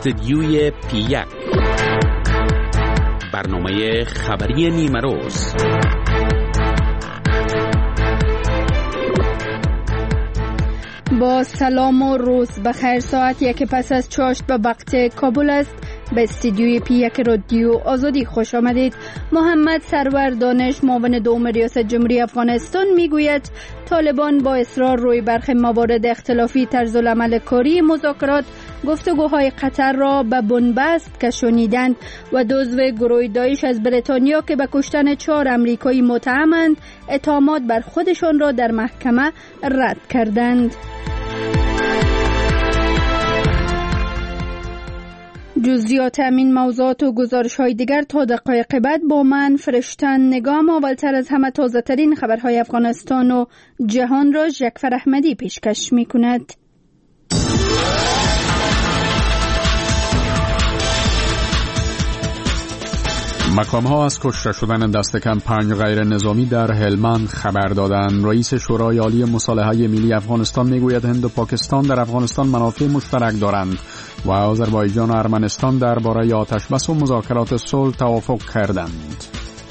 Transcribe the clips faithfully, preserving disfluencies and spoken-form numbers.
استدیوی پی یک، برنامه خبری نیمه روز. با سلام و روز بخیر. ساعت یک پس از چاشت به وقت کابل است. به استدیوی پی یک رادیو آزادی خوش آمدید. محمد سرور دانش، معاون دوم ریاست جمهوری افغانستان، میگوید طالبان با اصرار روی برخی موارد اختلافی طرز العمل کاری مذاکرات گفتگوهای قطر را به بنبست کشانیدند و جزو گروه داعش از بریتانیا که به کشتن چهار امریکایی متهمند اتهامات بر خودشان را در محکمه رد کردند. جزئیات همین موضوعات و گزارش های دیگر تا دقایق بعد با من فرشتن نگام. اولتر از همه تازه ترین خبرهای افغانستان و جهان را جعفر احمدی پیشکش می کند. مقام‌ها از کشته شدن دست کم پنج غیر نظامی در هلمند خبر دادند. رئیس شورای عالی مصالحه ملی افغانستان میگوید هند و پاکستان در افغانستان منافع مشترک دارند و آذربایجان و ارمنستان درباره آتشبس و مذاکرات صلح توافق کردند.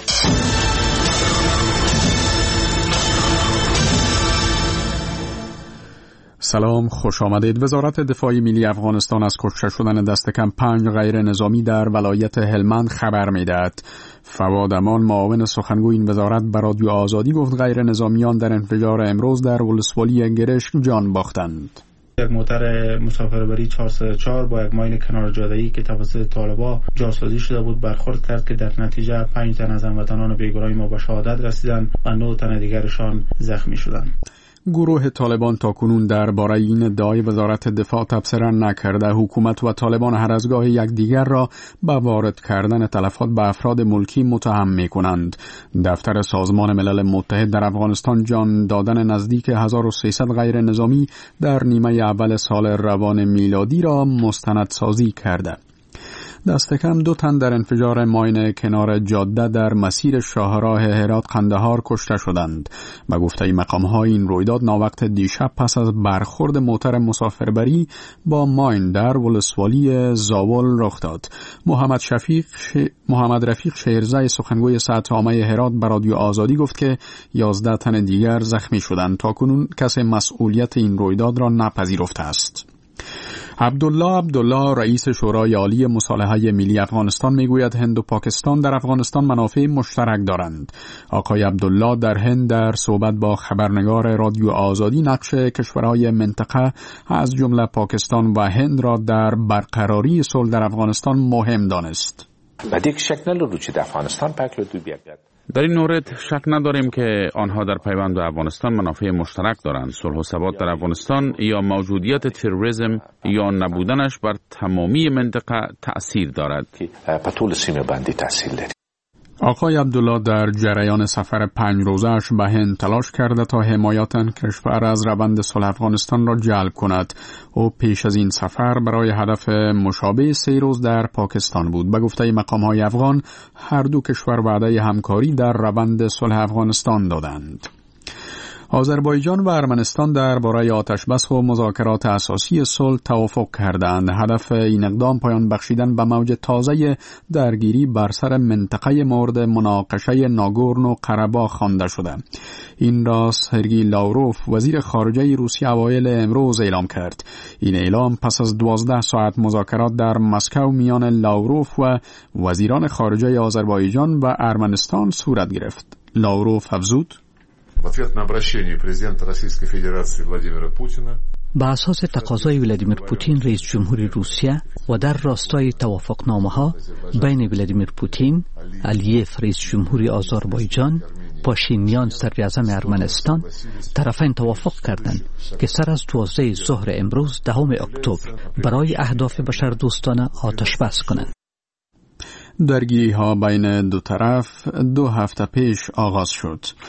سلام، خوش آمدید. وزارت دفاع ملی افغانستان از کشته شدن دست کم پنج غیر نظامی در ولایت هلمند خبر می‌دهد. فواد امان، معاون سخنگوی این وزارت، به رادیو آزادی گفت غیر نظامیان در انفجار امروز در ولسوالی گرشک جان باختند. یک موتر مسافربری چهارصد و چهار با یک ماین کنار جاده‌ای که توسط طالبان جاسازی شده بود برخورد کرد که در نتیجه پنج تن از هموطنان بیگناه ما به شهادت رسیدند و نه تن دیگرشان زخمی شدند. گروه طالبان تاکنون درباره این ادعای وزارت دفاع تبصره نکرده. حکومت و طالبان هر از گاه یکدیگر را به وارد کردن تلفات به افراد ملکی متهم می‌کنند. دفتر سازمان ملل متحد در افغانستان جان دادن نزدیک هزار و سیصد غیر نظامی در نیمه اول سال روان میلادی را مستندسازی کرده. دست کم دو تن در انفجار ماین کنار جاده در مسیر شاهراه هرات قندهار کشته شدند. به گفته مقام‌ها این رویداد ناوقت دیشب پس از برخورد موتر مسافربری با ماین در ولسوالی زاول رخ داد. محمد شفیق ش... محمد رفیق شیرزای سخنگوی سطح عامه هرات به رادیو آزادی گفت که یازده تن دیگر زخمی شدند. تاکنون کسی مسئولیت این رویداد را نپذیرفته است. عبدالله عبدالله، رئیس شورای عالی مصالحه ملی افغانستان، میگوید هند و پاکستان در افغانستان منافع مشترک دارند. آقای عبدالله در هند در صحبت با خبرنگار رادیو آزادی نقش کشورهای منطقه از جمله پاکستان و هند را در برقراری صلح در افغانستان مهم دانست. بدیک شک نداریم که در افغانستان پاکلو دو بیاد. در این مورد شک نداریم که آنها در پیوند به افغانستان منافع مشترک دارند. صلح و ثبات در افغانستان یا موجودیت تروریسم یا نبودنش بر تمامی منطقه تأثیر دارد. په ټول سیمه باندې تأثیر لري. آقای عبدالله در جریان سفر پنج روزه‌اش به هند تلاش کرده تا حمایت کشور از روند صلح افغانستان را جلب کند. او پیش از این سفر برای هدف مشابه سه روز در پاکستان بود. به گفته مقام‌های افغان هر دو کشور وعده همکاری در روند صلح افغانستان دادند. آذربایجان و ارمنستان درباره آتشبس و مذاکرات اساسی صلح توافق کردند. هدف این اقدام پایان بخشیدن به موج تازه درگیری بر سر منطقه مورد مناقشه ناگورنو قره‌باغ خوانده شده. این را سرگئی لاوروف، وزیر خارجه روسیه، اوایل امروز اعلام کرد. این اعلام پس از دوازده ساعت مذاکرات در مسکو میان لاوروف و وزیران خارجه آذربایجان و ارمنستان صورت گرفت. لاوروف افزود: В ответ на обращение президента Российской Федерации Владимира Путина به اساس تقاضای ولادیمیر پوتین رئیس جمهوری روسیه و در راستای توافقنامه‌ها بین ولادیمیر پوتین، الیف رئیس جمهوری آذربایجان، پاشینیان صدراعظم ارمنستان، طرفین توافق کردند که سر از دوازده ظهر امروز دهم اکتبر برای اهداف بشردوستانه آتش بس کنند. درگیری ها بین دو طرف دو هفته پیش آغاز شد.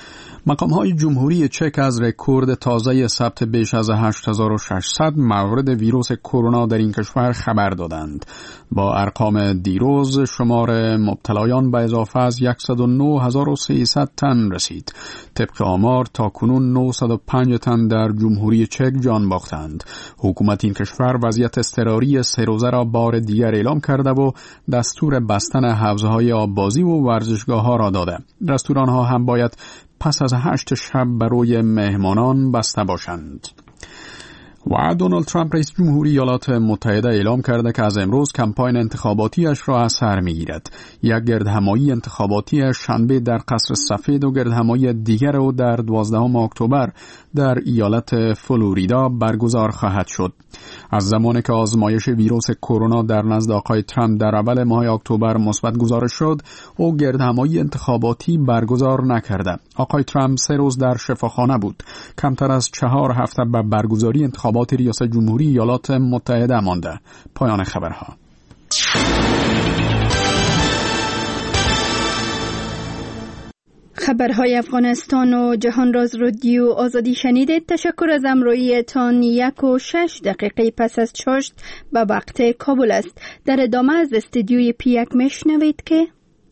مقام‌های جمهوری چک از رکورد تازه ثبت بیش از هشت هزار و ششصد مورد ویروس کرونا در این کشور خبر دادند. با ارقام دیروز شمار مبتلایان به اضافه از صد و نه هزار و سیصد تن رسید. طبق آمار تاکنون نهصد و پنج تن در جمهوری چک جان باختند. حکومت این کشور وضعیت اضطراری سه روزه را بار دیگر اعلام کرده و دستور بستن حوزه‌های آببازی و ورزشگاه‌ها را داده. رستوران‌ها هم باید پس از هشت شب برای مهمانان بسته باشند. و دونالد ترامپ رئیس جمهوری ایالات متحده اعلام کرده که از امروز کمپاین انتخاباتیش را از سر می‌گیرد. یک گردهمایی انتخاباتی شنبه در قصر سفید و گردهمایی دیگر او در دوازدهم اکتبر در ایالت فلوریدا برگزار خواهد شد. از زمانی که آزمایش ویروس کرونا در نزد آقای ترامپ در اول ماه اکتبر مثبت گزارش شد، او گردهمایی انتخاباتی برگزار نکرده. آقای ترامپ سه روز در شفاخانه بود. کمتر از چهار هفته به برگزاری انتخابات ریاست جمهوری ایالات متحده مانده. پایان خبرها. خبرهای افغانستان و جهان راز رادیو آزادی شنیدید. تشکر از همراهیتان. یک و شش دقیقه پس از چاشت به وقت کابل است. در ادامه از استودیوی پی یک میشنوید که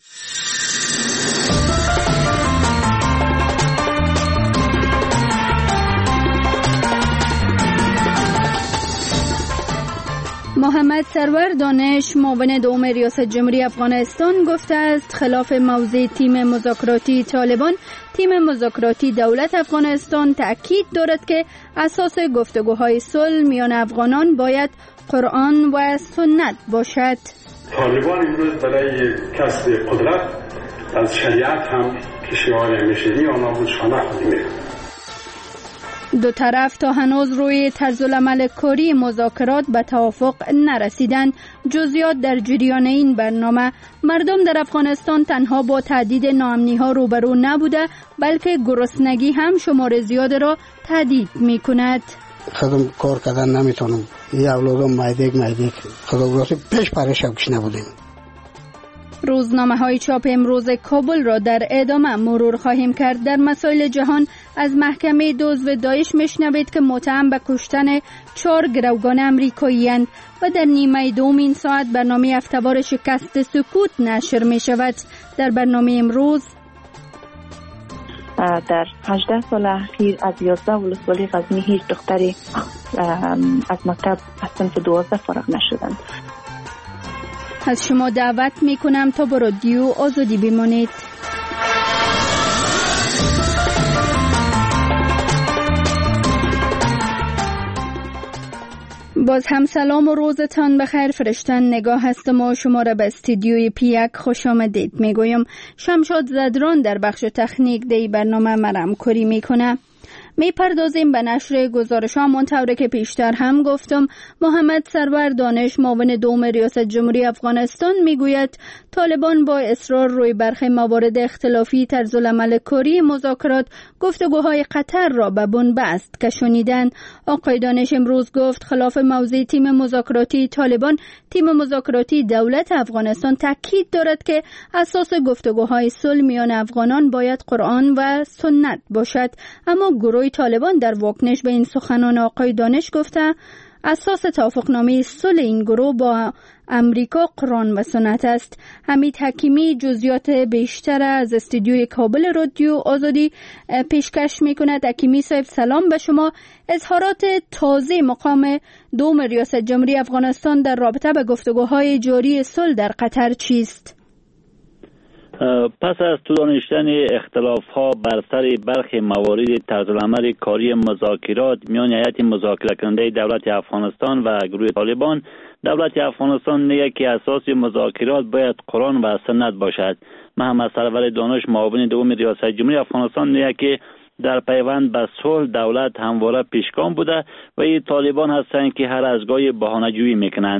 محمد سرور دانش معاون دوم ریاست جمهوری افغانستان گفته است خلاف موضع تیم مذاکراتی طالبان، تیم مذاکراتی دولت افغانستان تأکید دارد که اساس گفتگوهای صلح میان افغانان باید قرآن و سنت باشد. طالبان امروز برای کسب قدرت از شریعت هم که شعار همیشگی آنها بود شناخت می‌کنند. دو طرف تا هنوز روی طرزالعمل کاری مذاکرات به توافق نرسیدند. جزئیات در جریان این برنامه. مردم در افغانستان تنها با تهدید ناامنی‌ها روبرو نبوده، بلکه گرسنگی هم شمار زیاد را تهدید می‌کند. خودم کار کردن نمیتونم. این اولادم مایدک مایدک. خودم پیش پرش کش نبودیم. روزنامه های چاپ امروز کابل را در ادامه مرور خواهیم کرد. در مسائل جهان از محکمه دزد داعش میشنوید که متهم به کشتن چهار گروگان امریکایی اند و در نیمه دوم این ساعت برنامه هفته‌وار شکست سکوت نشر می شود. در برنامه امروز در هجده سال اخیر از یازده ولسوالی غزنی هیچ دختری از مکتب از صنف دوازده فارغ نشدند. از شما دعوت می کنم تا با رادیو آزادی بمانید. باز هم سلام و روزتان بخیر. فرشتن نگاه هستم و شما را به استودیوی پی یک خوش آمدید می گویم. شمشاد زدران در بخش تکنیک دی برنامه مرم کاری می کنه. می پردازیم به نشر گزارش ها. منطوره که پیشتر هم گفتم محمد سرور دانش معاون دوم ریاست جمهوری افغانستان می گوید طالبان با اصرار روی برخی موارد اختلافی طرزالعمل کاری مذاکرات گفتگوهای قطر را به بن بست کشانیدن. آقای دانش امروز گفت خلاف موضع تیم مذاکراتی طالبان، تیم مذاکراتی دولت افغانستان تاکید دارد که اساس گفتگوهای صلح میان افغانان باید قرآن و سنت باشد. اما گروه طالبان در واکنش به این سخنان آقای دانش گفته اساس توافقنامه صلح این گروه با امریکا قرآن و سنت است. حمید حکیمی جزئیات بیشتر از استودیوی کابل رادیو آزادی پیشکش می‌کند. حکیمی صاحب سلام به شما. اظهارات تازه مقام دوم ریاست جمهوری افغانستان در رابطه به گفتگوهای جاری صلح در قطر چیست؟ پس از طول دانستن اختلاف‌ها بر سر برخی موارد طرزالعمل کاری مذاکرات میان هیئت مذاکره کننده دولت افغانستان و گروه طالبان، دولت افغانستان میگه که اساس مذاکرات باید قرآن و سنت باشد. محمد سرور دانش معاون دوم ریاست جمهوری افغانستان میگه که در پیوند به صلح دولت همواره پیشگام بوده و این طالبان هستند که هر از گاهی بهانه‌جویی میکنند.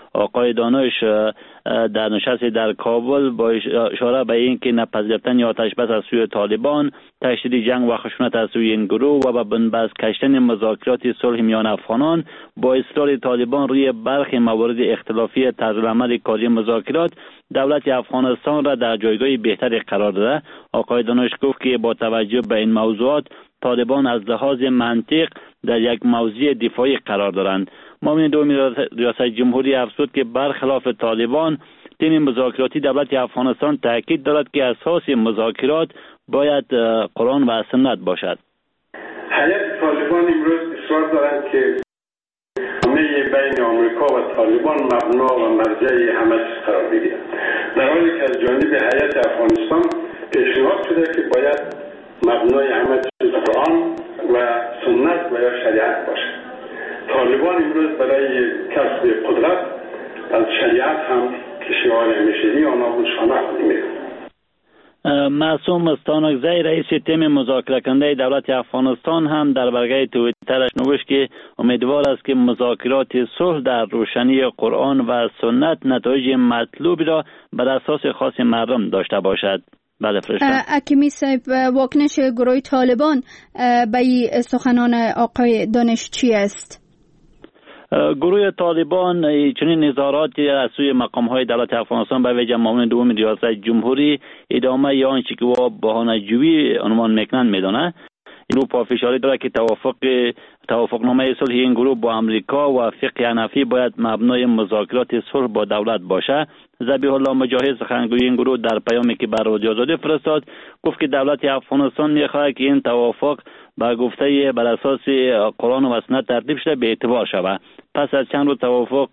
آقای دانش در نشست در کابل با اشاره به این که نپذیرفتن آتش بس از سوی طالبان، تشدید جنگ و خشونت از سوی این گروه و به بنبست کشیدن مذاکرات صلح میان افغانان با اصرار طالبان روی برخی موارد اختلافی طرزالعمل کاری مذاکرات، دولت افغانستان را در جایگاه بهتری قرار داده. آقای دانش گفت که با توجه به این موضوعات طالبان از لحاظ منطق در یک موضع دفاعی قرار دارند. معاون دوم ریاست جمهوری افزود که برخلاف طالبان، تیم مذاکراتی دولت افغانستان تاکید دارد که اساس مذاکرات باید قرآن و سنت باشد. هیئت طالبان امروز اصرار دارند که همه بین آمریکا و طالبان مبنا و مرجع همه چیز قرار بگیرد، در حالی که از جانب هیئت افغانستان پیشنهاد شده که باید مبنای همه چیز قرآن و سنت و یا شریعت باشد. طالبان امروز برای کسب قدرت از شریعت هم که شعار همیشگی آنها بود شانه می‌کنند. معصوم مستانکزی رئیس تیم مذاکره کننده دولت افغانستان هم در برگه توییترش نوشت که امیدوار است که مذاکرات صلح در روشنی قرآن و سنت نتایج مطلوبی را بر اساس خاص مردم داشته باشد. بله فرشته. حکیمی صاحب، واکنش گروه طالبان به سخنان آقای دانش چی است؟ گروه طالبان چنین نظاراتی از سوی مقام‌های دولت افغانستان به ویژه معاون دوم ریاست جمهوری ادامه یا آنچه که با بهانه‌جویی عنوان میکنند میدانه. این رو پافشاری داره که توافق توافقنامه صلح این گروه با امریکا و فقه حنفی باید مبنای مذاکرات صلح با دولت باشه. ذبیح الله مجاهد سخنگوی این گروه در پیامی که بر رادیو آزادی فرستاد گفت که دولت افغانستان میخواهد که این توافق با گفته بر اساس قرآن و سنت ترتیب شده به اعتبار شود. پس از چند روز توافق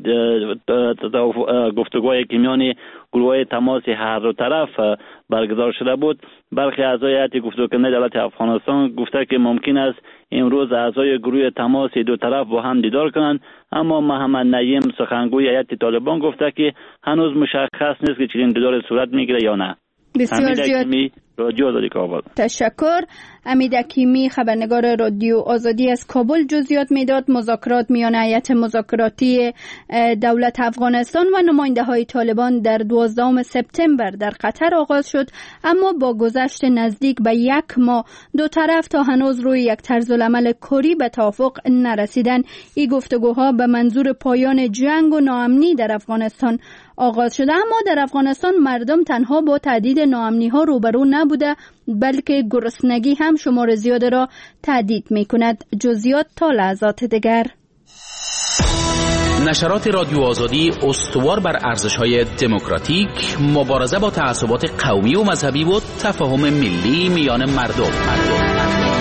گفتگوهای که میان گروه‌های تماس هر دو طرف برگزار شده بود، برخی اعضای هیئت گفتگو کننده دولت افغانستان گفته که ممکن است امروز اعضای گروه تماس دو طرف با هم دیدار کنند، اما محمد نعیم سخنگوی هیئت طالبان گفته که هنوز مشخص نیست که چنین دیدار صورت میگیره یا نه. بسیار زیاد رادیو آزادی کابل. تشکر. حمید حکیمی خبرنگار رادیو آزادی از کابل جزئیات میداد. مذاکرات میان هیئت مذاکراتی دولت افغانستان و نماینده های طالبان در دوازدهم سپتامبر در قطر آغاز شد، اما با گذشت نزدیک به یک ماه دو طرف تا هنوز روی یک طرزالعمل کاری به توافق نرسیدن. این گفتگوها به منظور پایان جنگ و ناامنی در افغانستان آغاز شده، اما در افغانستان مردم تنها با تهدید ناامنی ها روبرو نبوده، بلکه گرسنگی هم شمار زیاد را تهدید می کند. جزئیات تا لحظات دیگر. نشرات رادیو آزادی استوار بر ارزش‌های دموکراتیک، مبارزه با تعصبات قومی و مذهبی و تفاهم ملی میان مردم. مردم.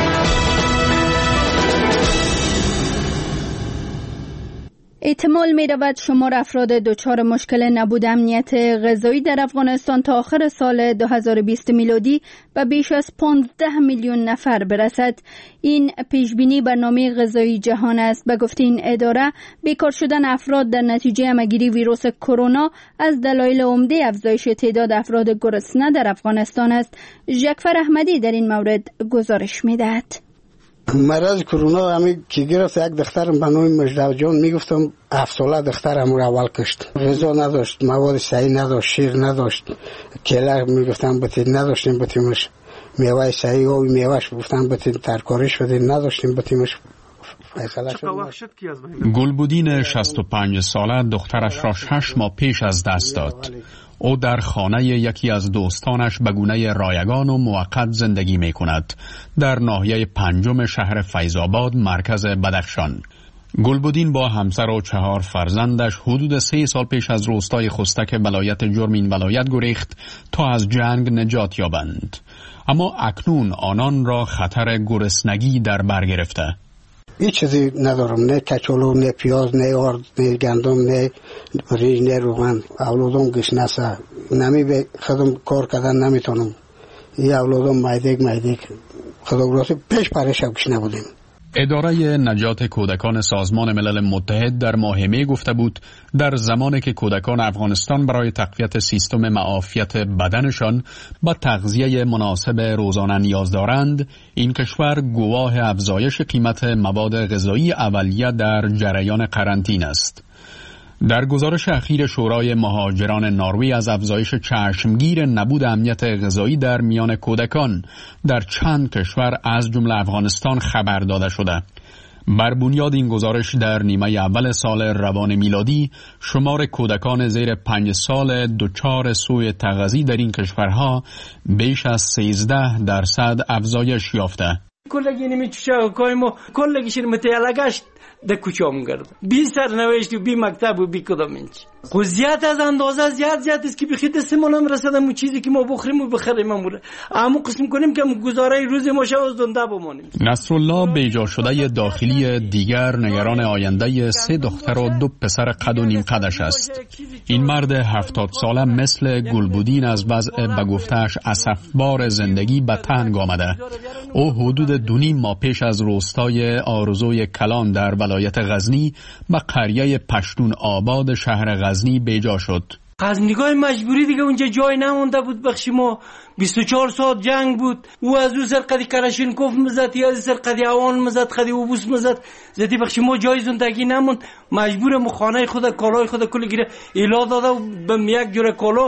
احتمال می رود شمار افراد دچار مشکل نبود امنیت غذایی در افغانستان تا آخر سال دو هزار و بیست میلادی به بیش از پانزده میلیون نفر برسد. این پیشبینی برنامه غذایی جهان است. به گفته این اداره، بیکار شدن افراد در نتیجه همه‌گیری ویروس کرونا از دلایل عمده افزایش تعداد افراد گرسنه در افغانستان است. ژکفر احمدی در این مورد گزارش می‌دهد. مرض کرونا همی که گرفت، یک دخترم به نام مجدد جان میگفتم هفت ساله دخترم رو اول کشت. غذا نداشت، مواد صحی نداشت، شیر نداشت، کله میگفتم بتین نداشتیم بتیمش، میوه صحی و میوهش گفتم بتین ترکاریش بدین نداشتیم بتیمش. گلبدین شصت و پنج ساله دخترش را شش ماه پیش از دست داد. او در خانه یکی از دوستانش به گونه رایگان و موقت زندگی می کند در ناحیه پنجم شهر فیض‌آباد مرکز بدخشان. گلبدین با همسر و چهار فرزندش حدود سه سال پیش از روستای خستک ولایت جرم این ولایت گریخت تا از جنگ نجات یابند، اما اکنون آنان را خطر گرسنگی در بر گرفته. هیچ چیزی ندارم، نه کچالو، نه پیاز، نه آرد، نه گندم، نه ریز، نه روغن. اولادم گشنسه، نمی به خودم کار کردن نمیتونم. این اولادم مایدک مایدک خدا براسی پیش پرشب گشنه بودیم. اداره نجات کودکان سازمان ملل متحد در ماه می گفته بود در زمانی که کودکان افغانستان برای تقویت سیستم معافیت بدنشان با تغذیه مناسب روزانه نیاز دارند، این کشور گواه افزایش قیمت مواد غذایی اولیه در جریان قرنطینه است. در گزارش اخیر شورای مهاجران نروژ از افزایش چشمگیر نبود امنیت غذایی در میان کودکان در چند کشور از جمله افغانستان خبر داده شده. بر بنیاد این گزارش در نیمه اول سال روان میلادی شمار کودکان زیر پنج سال دچار سوء تغذیه در این کشورها بیش از سیزده درصد افزایش یافته. کلگی نمی چوچه کایمو کلگیشون متعلقش در کوچه‌ام گرد. بی سرنوشت و بی مکتب و بی کدام اینچ. خود از اندازه زیاد زیاد است که بخیت سمونم رسیدم اون چیزی که ما بخوریم و بخریم اموره. اما قسم کنیم که گزاره روز ما شو از دنده بمانیم. نصرالله بیجا شده داخلی دیگر نگران آینده سه دختر و دو پسر قد و نیم قدش است. این مرد هفتاد ساله مثل گلبودین از وضع به گفته‌اش اسفبار زندگی به تنگ آمده. او حدود دو نیم ماه پیش از روستای آرزوی کلان در ولایت غزنی به قریه پشتون آباد شهر غزنی بیجا شد. غزنیگاه مجبوری دیگه اونجا جای نمونده بود بخشی ما. بیست و چهار ساعت جنگ بود. او از او سرقدی کراشینکوف مزد یا از سرقدی اوان مزد خدی اوبوس مزد زدی بخشی ما جای زندگی نموند. مجبور مو خانه خود کالای خود کل گیره ایلا داده و به یک جور کالا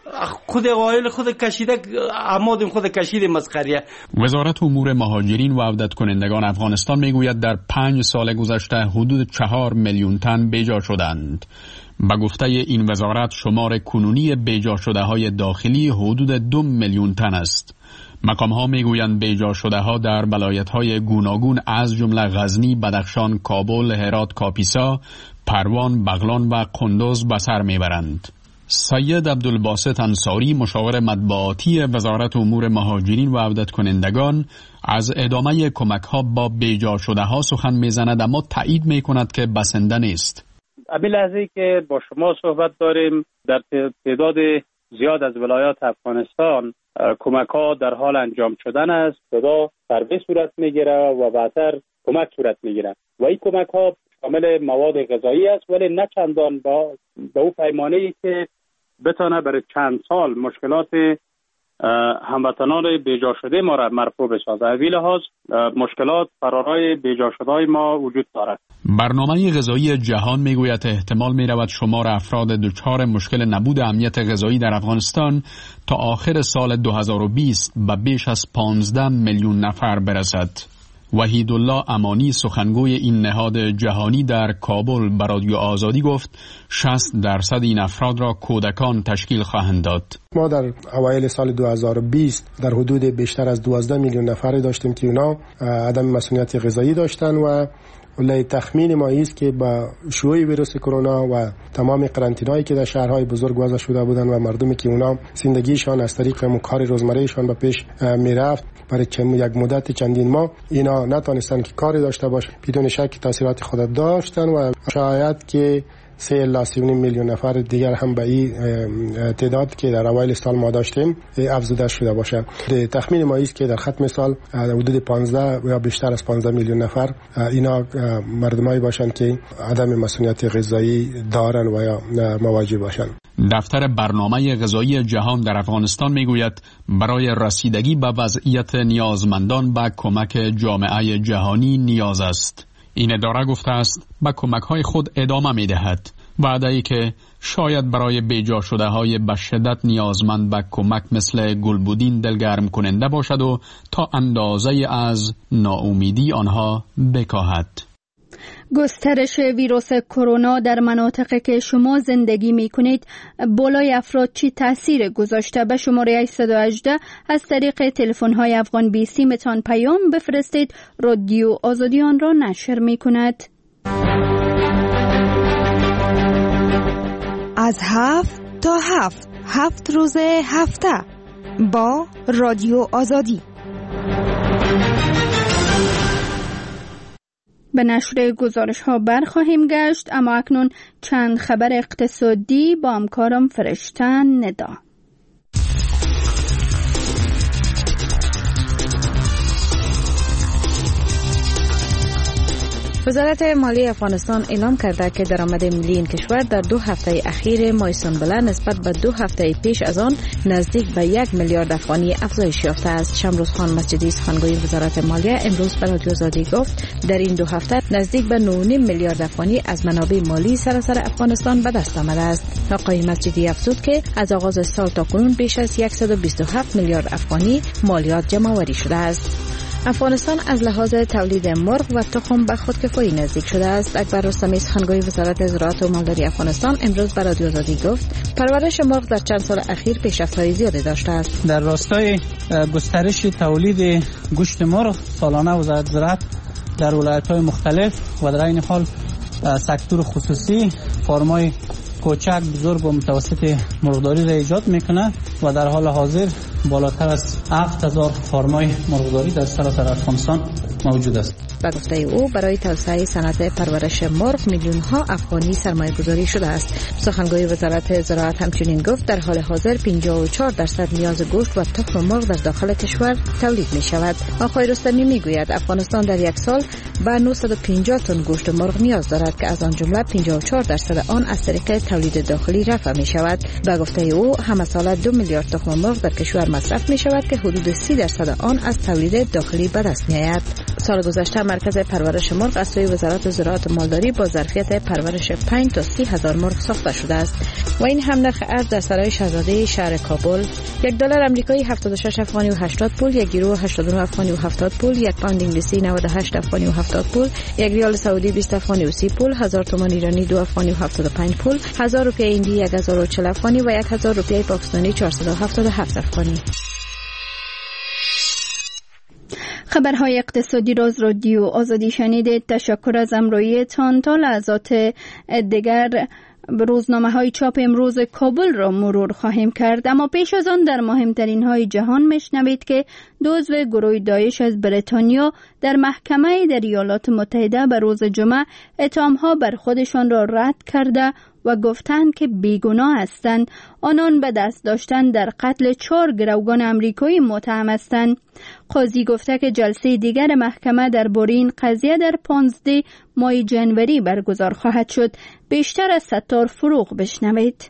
خود عائله خود کشیده عمادم خود کشیده مسخریه. وزارت امور مهاجرین و عودت کنندگان افغانستان میگوید در پنج سال گذشته حدود چهار میلیون تن بیجا شدند. به گفته این وزارت شمار کنونی بیجا شده های داخلی حدود دو میلیون تن است. مقام ها میگویند بیجا شده ها در ولایت های گوناگون از جمله غزنی، بدخشان، کابل، هرات، کاپیسا، پروان، بغلان و قندوز به سر میبرند. سید عبدالباسط انصاری مشاور مطبوعاتی وزارت امور مهاجرین و عودت کنندگان از ادامه کمک ها با بیجا شده ها سخن میزند، اما تایید میکند که بسنده نیست. امی لحظه که با شما صحبت داریم در تعداد زیاد از ولایات افغانستان کمک ها در حال انجام شدن است. صدا سرویس صورت میگیره و بعدتر کمک صورت میگیره و این کمک ها شامل مواد غذایی است، ولی نه چندان با به او پیمانه ای که بتانه برای چند سال مشکلات هموطنان بیجا شده ما را مرفوع بسازه. از این لحاظ مشکلات فرارای بیجا شده ما وجود دارد. برنامه غذایی جهان میگوید احتمال میرود شمار افراد دچار مشکل نبود امنیت غذایی در افغانستان تا آخر سال دو هزار و بیست به بیش از پانزده میلیون نفر برسد. وحیدالله امانی سخنگوی این نهاد جهانی در کابل به رادیو آزادی گفت شصت درصد این افراد را کودکان تشکیل خواهند داد. ما در اوایل سال دو هزار و بیست در حدود بیشتر از دوازده میلیون نفری داشتیم که اونا عدم مسئولیت غذایی داشتن و ولی تخمین ما است که با شیوع ویروس کرونا و تمام قرنطینه‌ای که در شهرهای بزرگ وضع شده بودند و مردمی که اونا زندگیشان از طریق کار روزمرهشان به پیش میرفت برای یک مدت چندین ماه اینا نتونستن که کاری داشته باشه، بدون شک تاثیرات خود داشتن و شاید که سه الی سه میلیون نفر دیگر هم به این تعداد که در اوایل سال ما داشتیم افزوده شده باشه. تخمین ما است که در ختم سال حدود پانزده یا بیشتر از پانزده میلیون نفر اینا مردمایی باشند که عدم مسئولیت غذایی دارن و یا مواجه باشند. دفتر برنامه غذایی جهان در افغانستان میگوید برای رسیدگی به وضعیت نیازمندان به کمک جامعه جهانی نیاز است. این اداره گفته است به کمک های خود ادامه می دهد. وعده‌ای که شاید برای بیجا شده های به شدت نیازمند به کمک مثل گلبودین دلگرم کننده باشد و تا اندازه از ناامیدی آنها بکاهد. گسترش ویروس کرونا در مناطقی که شما زندگی می کنید بالای افراد چی تاثیر گذاشته؟ به شماره هشت یک هشت از طریق تلفن های افغان بیسی متان پیام بفرستید. رادیو آزادی آن را نشر می کند. از هفت تا هفت هفت روز هفته با رادیو آزادی. به نشر گزارش ها برخواهیم گشت، اما اکنون چند خبر اقتصادی با همکارم فرشتن ندا. وزارت مالی افغانستان اعلام کرده که درآمد ملی این کشور در دو هفته اخیر ماه سنبله نسبت به دو هفته پیش از آن نزدیک به یک میلیارد افغانی افزایش یافته است. شمروز خان مسجدی سخنگوی وزارت مالیه امروز به رادیو آزادی گفت در این دو هفته نزدیک به نه و نیم میلیارد افغانی از منابع مالی سراسر افغانستان به دست آمده است. آقای مسجدی افزود که از آغاز سال تا کنون بیش از صد و بیست و هفت میلیارد افغانی مالیات جمع آوری شده است. افغانستان از لحاظ تولید مرغ و تخم به خودکفایی نزدیک شده است. اکبر رستمی سخنگوی وزارت زراعت و مالداری افغانستان امروز به رادیو آزادی گفت پرورش مرغ در چند سال اخیر پیشرفت‌های زیادی داشته است. در راستای گسترش تولید گوشت مرغ سالانه وزارت زراعت در ولایت‌های مختلف و در این حال سکتور خصوصی فارم‌های کوچک، بزرگ و متوسط مرغداری را ایجاد میکنه و در حال حاضر بالاتر از هفت هزار فارمای مرغداری در سراسر افغانستان موجود است. به گفته او برای توسعه صنعت پرورش مرغ میلیون ها افغانی سرمایه گذاری شده است. سخنگوی وزارت زراعت همچنین گفت در حال حاضر پنجاه و چهار درصد نیاز گوشت و تخم مرغ در داخل کشور تولید می شود. آقای رستمی می گوید افغانستان در یک سال به نهصد و پنجاه تن گوشت مرغ نیاز دارد که از آن جمله پنجاه و چهار درصد آن از طریق تولید داخلی رفع می شود. به گفته او همه ساله دو میلیارد تخم مرغ در کشور مصرف می شود که حدود سی درصد آن از تولید داخلی به دست می آید. سال گذشته مرکز پرورش مرغ از سوی وزارت زراعت و مالداری با ظرفیت پرورش پنج تا سی هزار مرغ ساخته شده است و این هم نرخ ارز در سرای شاهزاده شهر کابل یک دلار آمریکایی هفتاد و شش افغانی و هشتاد پول، یک یورو هشتاد و نه افغانی و هفتاد پول، یک پوند انگلیسی نود و هشت افغانی و هفتاد پول، یک ریال سعودی بیست افغانی و سی پول، هزار تومان ایرانی دو افغانی و هفتاد و پنج پول، هزار روپیه هندی یک هزار و چهل افغانی و یک هزار روپیه پاکستانی چهارصد و هفتاد و هفت افغانی. خبرهای اقتصادی را از رادیو آزادی شنیدید. تشکر از همراهیتان. تا لحظات دیگر روزنامه های چاپ امروز کابل را مرور خواهیم کرد، اما پیش از آن در مهمترین های جهان میشنوید که دو عضو گروه داعش از بریتانیا در محکمه در ایالات متحده به روز جمعه اتهامها بر خودشان را رد کرده و گفتند که بیگناه هستند. آنان به دست داشتن در قتل چهار گروگان امریکایی متهم هستند. قاضی گفته که جلسه دیگر محکمه درباره این قضیه در پانزده ماه جنوری برگزار خواهد شد. بیشتر از ستار فروغ بشنوید.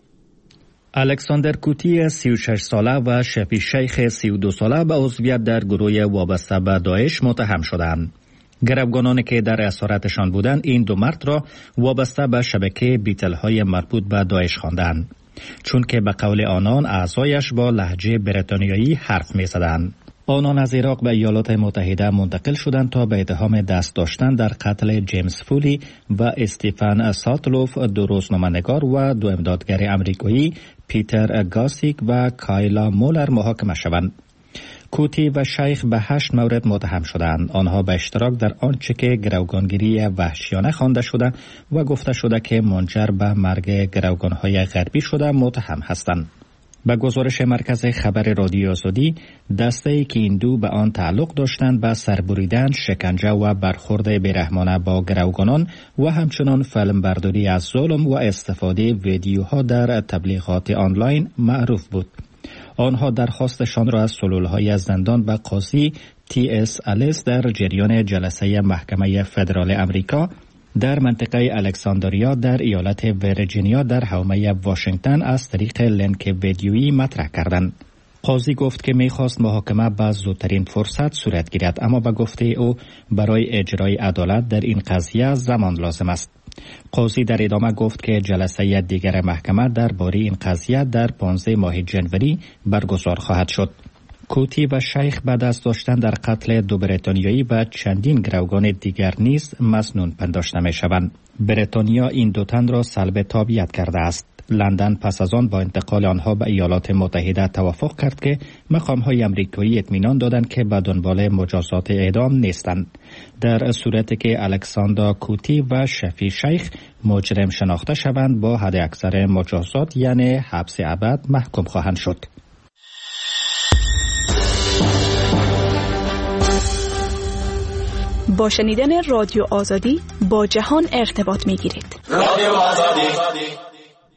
الکساندر کوتی سی و شش ساله و شفی شیخ سی و دو ساله به عضویت در گروه وابسته به داعش متهم شدند. گروگانانی که در اسارتشان بودند این دو مرد را وابسته به شبکه بیتل‌های مربوط به داعش خواندند، چون که به قول آنان اعضایش با لهجه بریتانیایی حرف می‌زدند. آنان از عراق به ایالات متحده منتقل شدند تا به اتهام دست داشتن در قتل جیمز فولی و استیفن ساتلوف، دو روزنامه‌نگار و دو امدادگر امریکایی پیتر گاسیک و کایلا مولر محاکمه شوند. کوتی و شیخ به هشت مورد متهم شدند. آنها به اشتراک در آنچه که گروگانگیری وحشیانه خوانده شده و گفته شده که منجر به مرگ گروگانهای غربی شده متهم هستند. به گزارش مرکز خبر رادیو آزادی، دسته‌ای که این دو به آن تعلق داشتند به سربریدن، شکنجه و برخورد بیرحمانه با گروگانان و همچنان فیلمبرداری از ظلم و استفاده ویدیوها در تبلیغات آنلاین معروف بود. آنها درخواستشان را از سلولهای از زندان به قاضی تی اس الیس در جریان جلسه محکمه فدرال امریکا در منطقه الکساندریا در ایالت ویرجینیا در حومه واشنگتن از طریق لینک ویدیویی مطرح کردند. قاضی گفت که می‌خواست محاکمه به زودترین فرصت صورت گیرد، اما به گفته او برای اجرای عدالت در این قضیه زمان لازم است. قاضی در ادامه گفت که جلسه دیگر محکمه درباره این قضیه در پانزده ماه جنوری برگزار خواهد شد. کوتی و شیخ بعد از داشتن در قتل دو بریتانیایی و چندین گروگان دیگر نیز مسنون پنداشته می شوند. بریتانیا این دو تن را سلب تابعیت کرده است. لندن پس از آن با انتقال آنها به ایالات متحده توافق کرد که مقام‌های آمریکایی اطمینان دادند که به دنبال مجازات اعدام نیستند. در صورتی که الکساندر کوتی و شفی شیخ مجرم شناخته شوند با حد اکثر مجازات یعنی حبس ابد محکوم خواهند شد. با شنیدن رادیو آزادی با جهان ارتباط می‌گیرید. رادیو آزادی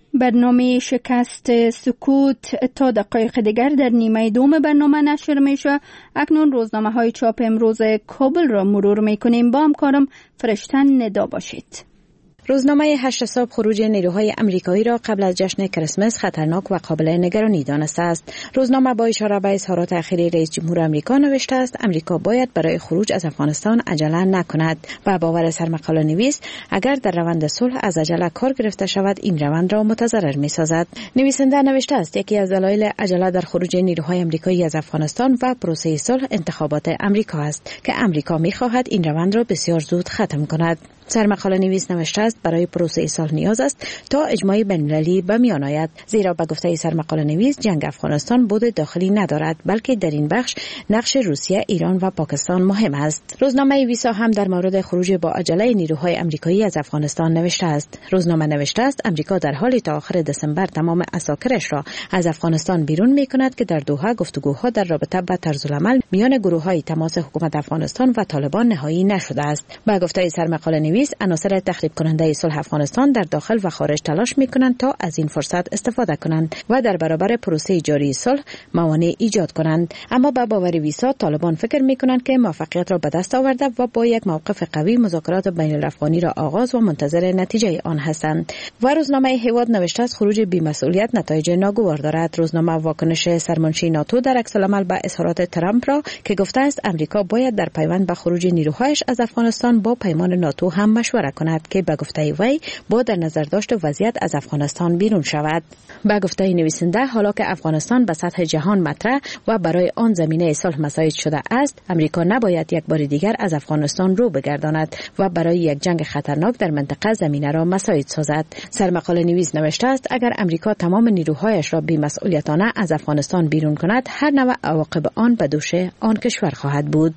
برنامه شکست سکوت تا دقایق دیگر در نیمه دوم برنامه نشر میشه. اکنون روزنامه های چاپ امروز کابل را مرور میکنیم. با همکارم فرشتن ندا باشید. روزنامه هشت صبح خروج نیروهای امریکایی را قبل از جشن کریسمس خطرناک و قابل نگرانی دانسته است. روزنامه با اشاره به اظهارات اخیر رئیس جمهور آمریکا نوشته است امریکا باید برای خروج از افغانستان عجله نکند و باور سرمقاله نویس اگر در روند صلح از عجله کار گرفته شود این روند را متضرر می‌سازد. نویسنده نوشته است یکی از دلایل عجله در خروج نیروهای امریکایی از افغانستان و پروسه صلح انتخابات امریکا است که امریکا می‌خواهد این روند را بسیار زود ختم کند. سرمقاله نویس نوشته است برای پروسه صلح نیاز است تا اجماع بین‌المللی به میان آید، زیرا به گفته سرمقاله نویس جنگ افغانستان بود داخلی ندارد بلکه در این بخش نقش روسیه، ایران و پاکستان مهم است. روزنامه ویسا هم در مورد خروج با عجله نیروهای امریکایی از افغانستان نوشته است. روزنامه نوشته است امریکا در حال تا آخر دسامبر تمام عساکرش را از افغانستان بیرون می‌کند که در دوحه گفتگوها در رابطه با طرزالعمل میان گروه‌های تماس حکومت افغانستان و طالبان نهایی نشده است. به گفته سرمقاله نویس عناصر تخریب کننده صلح افغانستان در داخل و خارج تلاش می‌کنند تا از این فرصت استفاده کنند و در برابر پروسه جاری صلح موانع ایجاد کنند. اما به باور ویسا طالبان فکر می‌کنند که موفقیت را به دست آورده و با یک موقف قوی مذاکرات بین الافغانی را آغاز و منتظر نتیجه آن هستند. و روزنامه هیواد نوشته است خروج بی‌مسئولیت نتایج ناگوار دارد. روزنامه واکنش سرمنشی ناتو در عکس‌العمل به اظهارات ترامپ را که گفته است امریکا باید در پیوند به خروج نیروهایش از افغانستان با پیمان ناتو هم مشوره کند که به گفته وی با در نظر داشت وضعیت از افغانستان بیرون شود. به گفته نویسنده حالا که افغانستان به سطح جهان مطرح و برای آن زمینه صلح مساعد شده است، امریکا نباید یک بار دیگر از افغانستان رو بگرداند و برای یک جنگ خطرناک در منطقه زمینه را مساعد سازد. سرمقاله نویس نوشته است اگر امریکا تمام نیروهایش را بی‌مسئولیتانه از افغانستان بیرون کند، هر نوع عواقب آن به دوش آن کشور خواهد بود.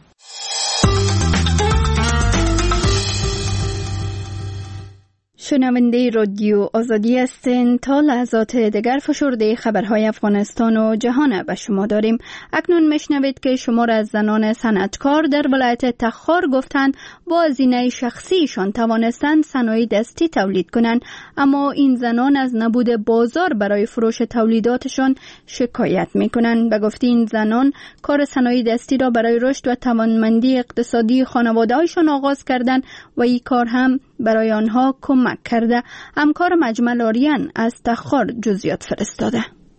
شنونده رادیو آزادی هستین. تا لحظات دیگر فشرده خبرهای افغانستان و جهان به شما داریم. اکنون میشنوید که شمار از زنان صنعتکار در ولایت تخار گفتند با هزینه شخصیشان توانستند صنایع دستی تولید کنند، اما این زنان از نبود بازار برای فروش تولیداتشان شکایت میکنند. به گفته این زنان کار صنایع دستی را برای رشد و توانمندی اقتصادی خانواده‌هایشان آغاز کردند و این کار هم برای آنها کمک کرده. همکار مجمل آریان از تخار جزئیات فرستاده.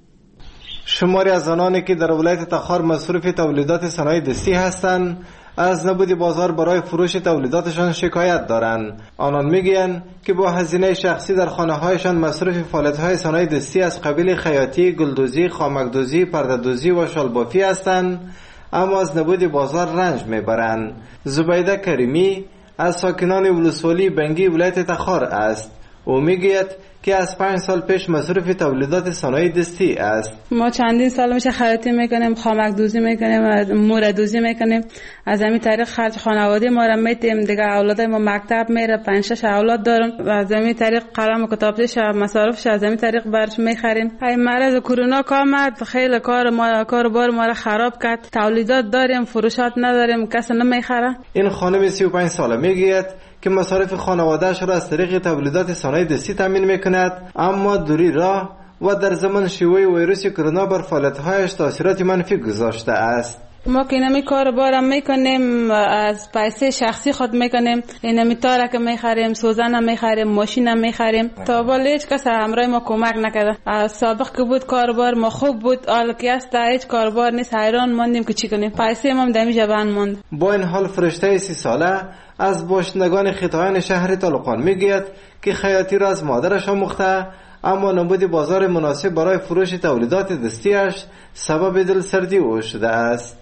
شماری از زنانی که در ولایت تخار مصروف تولیدات صنایع دستی هستند از نبود بازار برای فروش تولیداتشان شکایت دارند. آنان میگویند که با هزینه شخصی در خانه‌هایشان مصروف فعالیت‌های صنایع دستی از قبیل خیاطی، گلدوزی، خامک‌دوزی، پرده‌دوزی و شالبافی هستند، اما از نبود بازار رنج میبرند. زبیده کریمی از ساکنان ولسوالی بنگی ولایت تخار است. او میگوید که از پنج سال پیش مصروف تولیدات صنایع دستی است. ما چندین سال میشه خیاطی میکنیم، خامک دوزی میکنیم، موره دوزی میکنیم. از همین طریق خرج خانواده ما را میتیم. دیگه اولادای ما مکتب میره، پنج شش اولاد دارن و از همین طریق قلم و کتابچه مصارفش از همین طریق برش میخریم. های مرض کرونا آمد، خیلی کار ما کاروبار ما را خراب کرد. تولیدات داریم، فروشات نداریم، کسی نمیخره. این خانم سی و پنج ساله میگوید که مصارف خانواده‌اش را از طریق تولیدات صنایع دستی تامین میکند، اما دوری راه و در زمان شیوع ویروس کرونا بر فعالیت‌هایش تاثیرات منفی گذاشته است. ما که اینمی کاربارم میکنیم، از پیسه شخصی خود میکنیم. اینمی تاره که میخریم، سوزن میخریم، ماشین میخریم. تا بالا هیچ کس همراه ما کمک نکرده. از سابق که بود کاربار ما خوب بود، حالا که است هیچ کاربار نیست. حیران ماندیم که چی کنیم. پیسه ما دمی جوان ماند. با این حال فرشته سی ساله از باشندگان خطایان شهر طالقان میگوید که خیاطی را از مادرش آموخته، اما نبود بازار مناسب برای فروش تولیدات دستیش سبب دلسردی او شده است.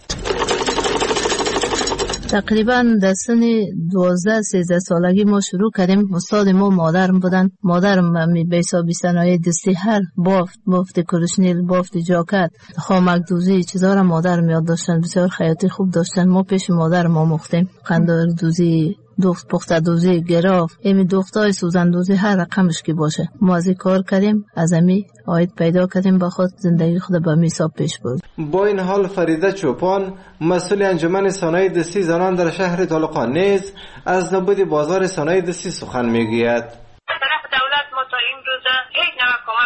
تقریبا در سن دوازده سیزده سالگی ما شروع کردیم. استاد ما مادرم بودن. مادرم می بیسابی صنایع دستی، هر بافت، بافت کرشنیل، بافت جاکت، خامک دوزی چیزا را مادرم یاد داشتن. بسیار خیاطی خوب داشتن. ما پیش مادرم آموختیم. قندار دوزی، دوخت پخته دوزی، گراف، ایمی دوختای سوزن دوزی، هر رقمش که باشه ما از این کار کردیم. از امی آید پیدا کردیم با خود زندگی خود به میساب پیش برد. با این حال فریده چوپان مسئول انجمن صنایع دستی زنان در شهر طالقان نیز از نبود بازار صنایع دستی سخن میگوید. طرف دولت ما تا این روزه هیچ نوع کمک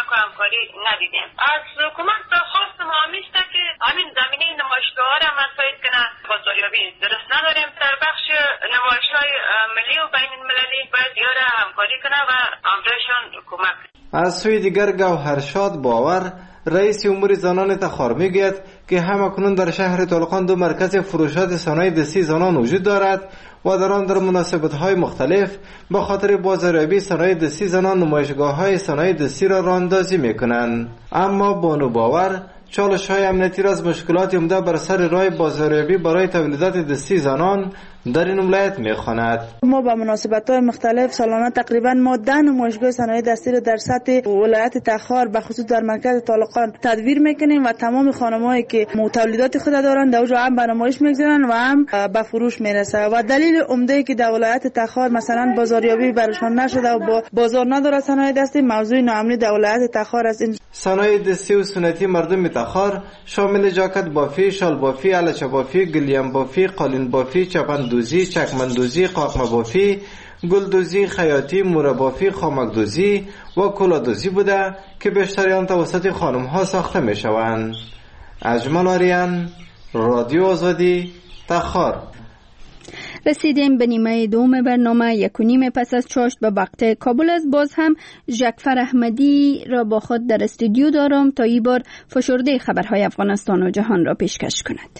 همکاری ندیدیم. از حکومت درخواست ما همیست که همین زمینه نمایشگاه ها را مساعد کنه. بازاریابی درست نداریم. در بخش نمایش‌های ملی و بین المللی باید دیار همکاری کنه و همراهشان کمک. از سوی دیگر گوهرشاد باور رئیس امور زنان تخار میگوید که همکنون در شهر طالقان دو مرکز فروشات صنایع دستی زنان وجود دارد و در آن در مناسبت‌های مختلف به خاطر بازاریابی صنایع دستی زنان نمایشگاه‌های صنایع دستی را راه‌اندازی می‌کنند. اما بانو باور چالش‌های امنیتی را از مشکلات عمده بر سر راه بازاریابی برای تولیدات دستی زنان در این ولایت می‌خواند. ما با مناسبت‌های مختلف سالانه تقریباً ما ده نمایشگاه صنایع دستی را در سطح ولایت تخار به خصوص در مرکز طالقان تدویر می‌کنیم و تمام خانم‌هایی که تولیدات خود دارند در اونجا هم به نمایش می‌گذارن و هم به فروش میرسه و دلیل عمده که در ولایت تخار مثلا بازاریابی برشان نشده و با بازار نداره صنایع دستی موضوع ناامنی در ولایت تخار است. صنایع دستی و سنتی مردم تخار شامل جاکت بافی، شال بافی، الچه بافی، گلیم بافی، قالین بافی، چپندوزی، چکمندوزی، قاقمه بافی، گلدوزی، خیاطی، موره بافی، خامکدوزی و کلادوزی بوده که بیشتر آن توسط خانم ها ساخته می شوند. اجمل آریان، رادیو آزادی، تخار. رسیدیم به نیمه دوم برنامه. یک و نیم پس از چاشت به وقت کابل است. باز هم جعفر احمدی را با خود در استودیو دارم تا این بار فشرده خبرهای افغانستان و جهان را پیشکش کند.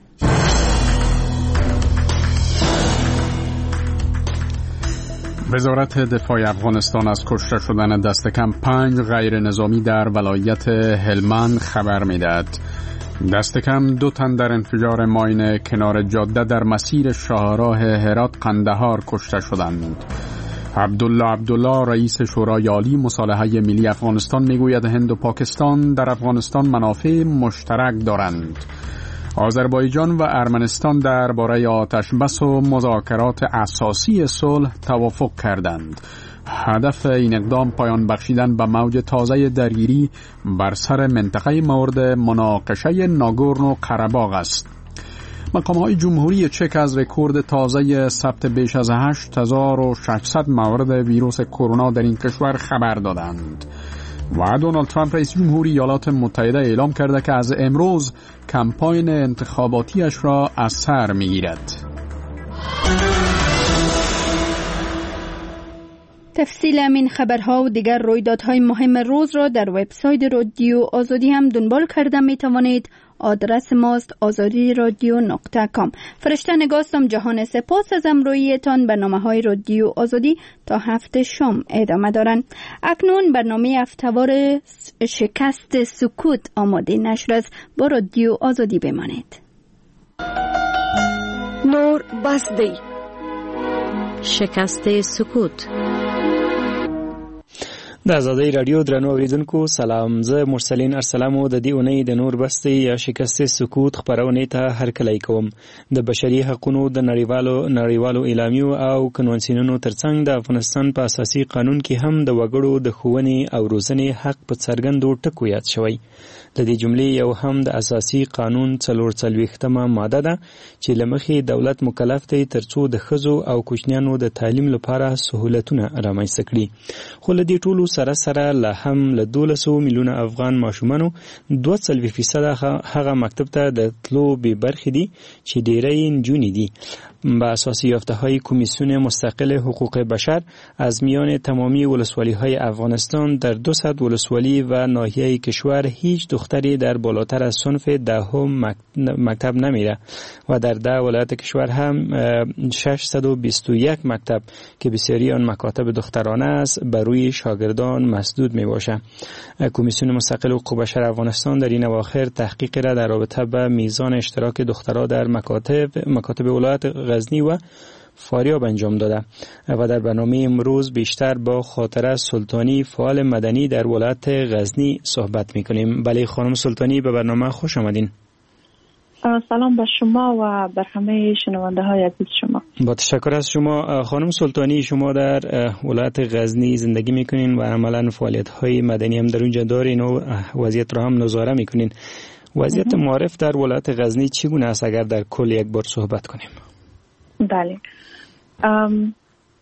وزارت دفاع افغانستان از کشته شدن دست کم پنج غیر نظامی در ولایت هلمند خبر می‌دهد. دست کم دو تن در انفجار ماین کنار جاده در مسیر شاهراه هرات قندهار کشته شدند. عبدالله عبدالله رئیس شورای عالی مصالحه ملی افغانستان میگوید هند و پاکستان در افغانستان منافع مشترک دارند. آذربایجان و ارمنستان درباره آتش بس و مذاکرات اساسی صلح توافق کردند. هدف این اقدام پایان بخشیدن به موج تازه درگیری بر سر منطقه مورد مناقشه ناگورنو قره‌باغ است. مقام‌های جمهوری چک از رکورد تازه ثبت بیش از هشت هزار و ششصد مورد ویروس کرونا در این کشور خبر دادند. و دونالد ترامپ رئیس جمهوری ایالات متحده اعلام کرده که از امروز کمپاین انتخاباتیش را از سر می‌گیرد. تفصیل همین خبرها و دیگر رویدادهای مهم روز را در وبسایت رادیو آزادی هم دنبال کرده می توانید. آدرس ماست آزادی رادیو نقطه کام. فرشته نگاستم جهان سپاس از امرویتان. برنامه های رادیو آزادی تا هفته شام ادامه دارن. اکنون برنامه هفته‌وار شکست سکوت آماده نشر است. با رادیو آزادی بمانید. نور بسدی شکست سکوت. د آزادۍ رادیو درنو اوریدونکو سلام. زه مرسلین ارسلامو د دې اونۍ د نور بستې یا شکست سکوت خپرونې ته هرکلی کوم. د بشري حقوقو د نړیوالو نړیوالو اعلامیو او کنوانسیونونو ترڅنګ د افغانستان په اساسي قانون کې هم د وګړو د ښوونې او روزنې حق په څرګندو ټکو یاد شوی. د دې جملې یو هم د اساسي قانون څلور څلوېښتمه ماده ده چې له مخې دولت مکلف دی ترڅو د ښځو او کوچنیانو د تعلیم لپاره سهولتونه رامنځته کړي. خو له دې ټولو سره سره لا هم له دولسو میلیونه افغان ماشومانو دوه څلوېښت فیصده هغه مکتب ته د تلو بې برخې دي چې ډېری نجونې دي. با اساسی یافته‌های کمیسیون مستقل حقوق بشر از میان تمامی ولسوالی‌های افغانستان در دو صد ولسوالی و ناحیه کشور هیچ دختری در بالاتر از صنف دهم مکتب نمیره و در ده ولایت کشور هم ششصد و بیست و یک مکتب که بسیاری آن مکاتب دخترانه است بر روی شاگردان مسدود می باشه. کمیسیون مستقل حقوق بشر افغانستان در این اواخر تحقیق را در رابطه با میزان اشتراک دخترها در مکاتب مکاتب ولایت غزنی و فاریاب انجام داده و در برنامه امروز بیشتر با خاطره سلطانی فعال مدنی در ولایت غزنی صحبت میکنیم. بله خانم سلطانی، به برنامه خوش آمدین. سلام به شما و بر همه شنونده های عزیز شما. با تشکر از شما. خانم سلطانی، شما در ولایت غزنی زندگی میکنین و عملا فعالیت های مدنی هم در اونجا دارین و وضعیت را هم نظاره میکنین. وضعیت معارف در ولایت غزنی چگونه است اگر در کل یک بار صحبت کنیم؟ بله،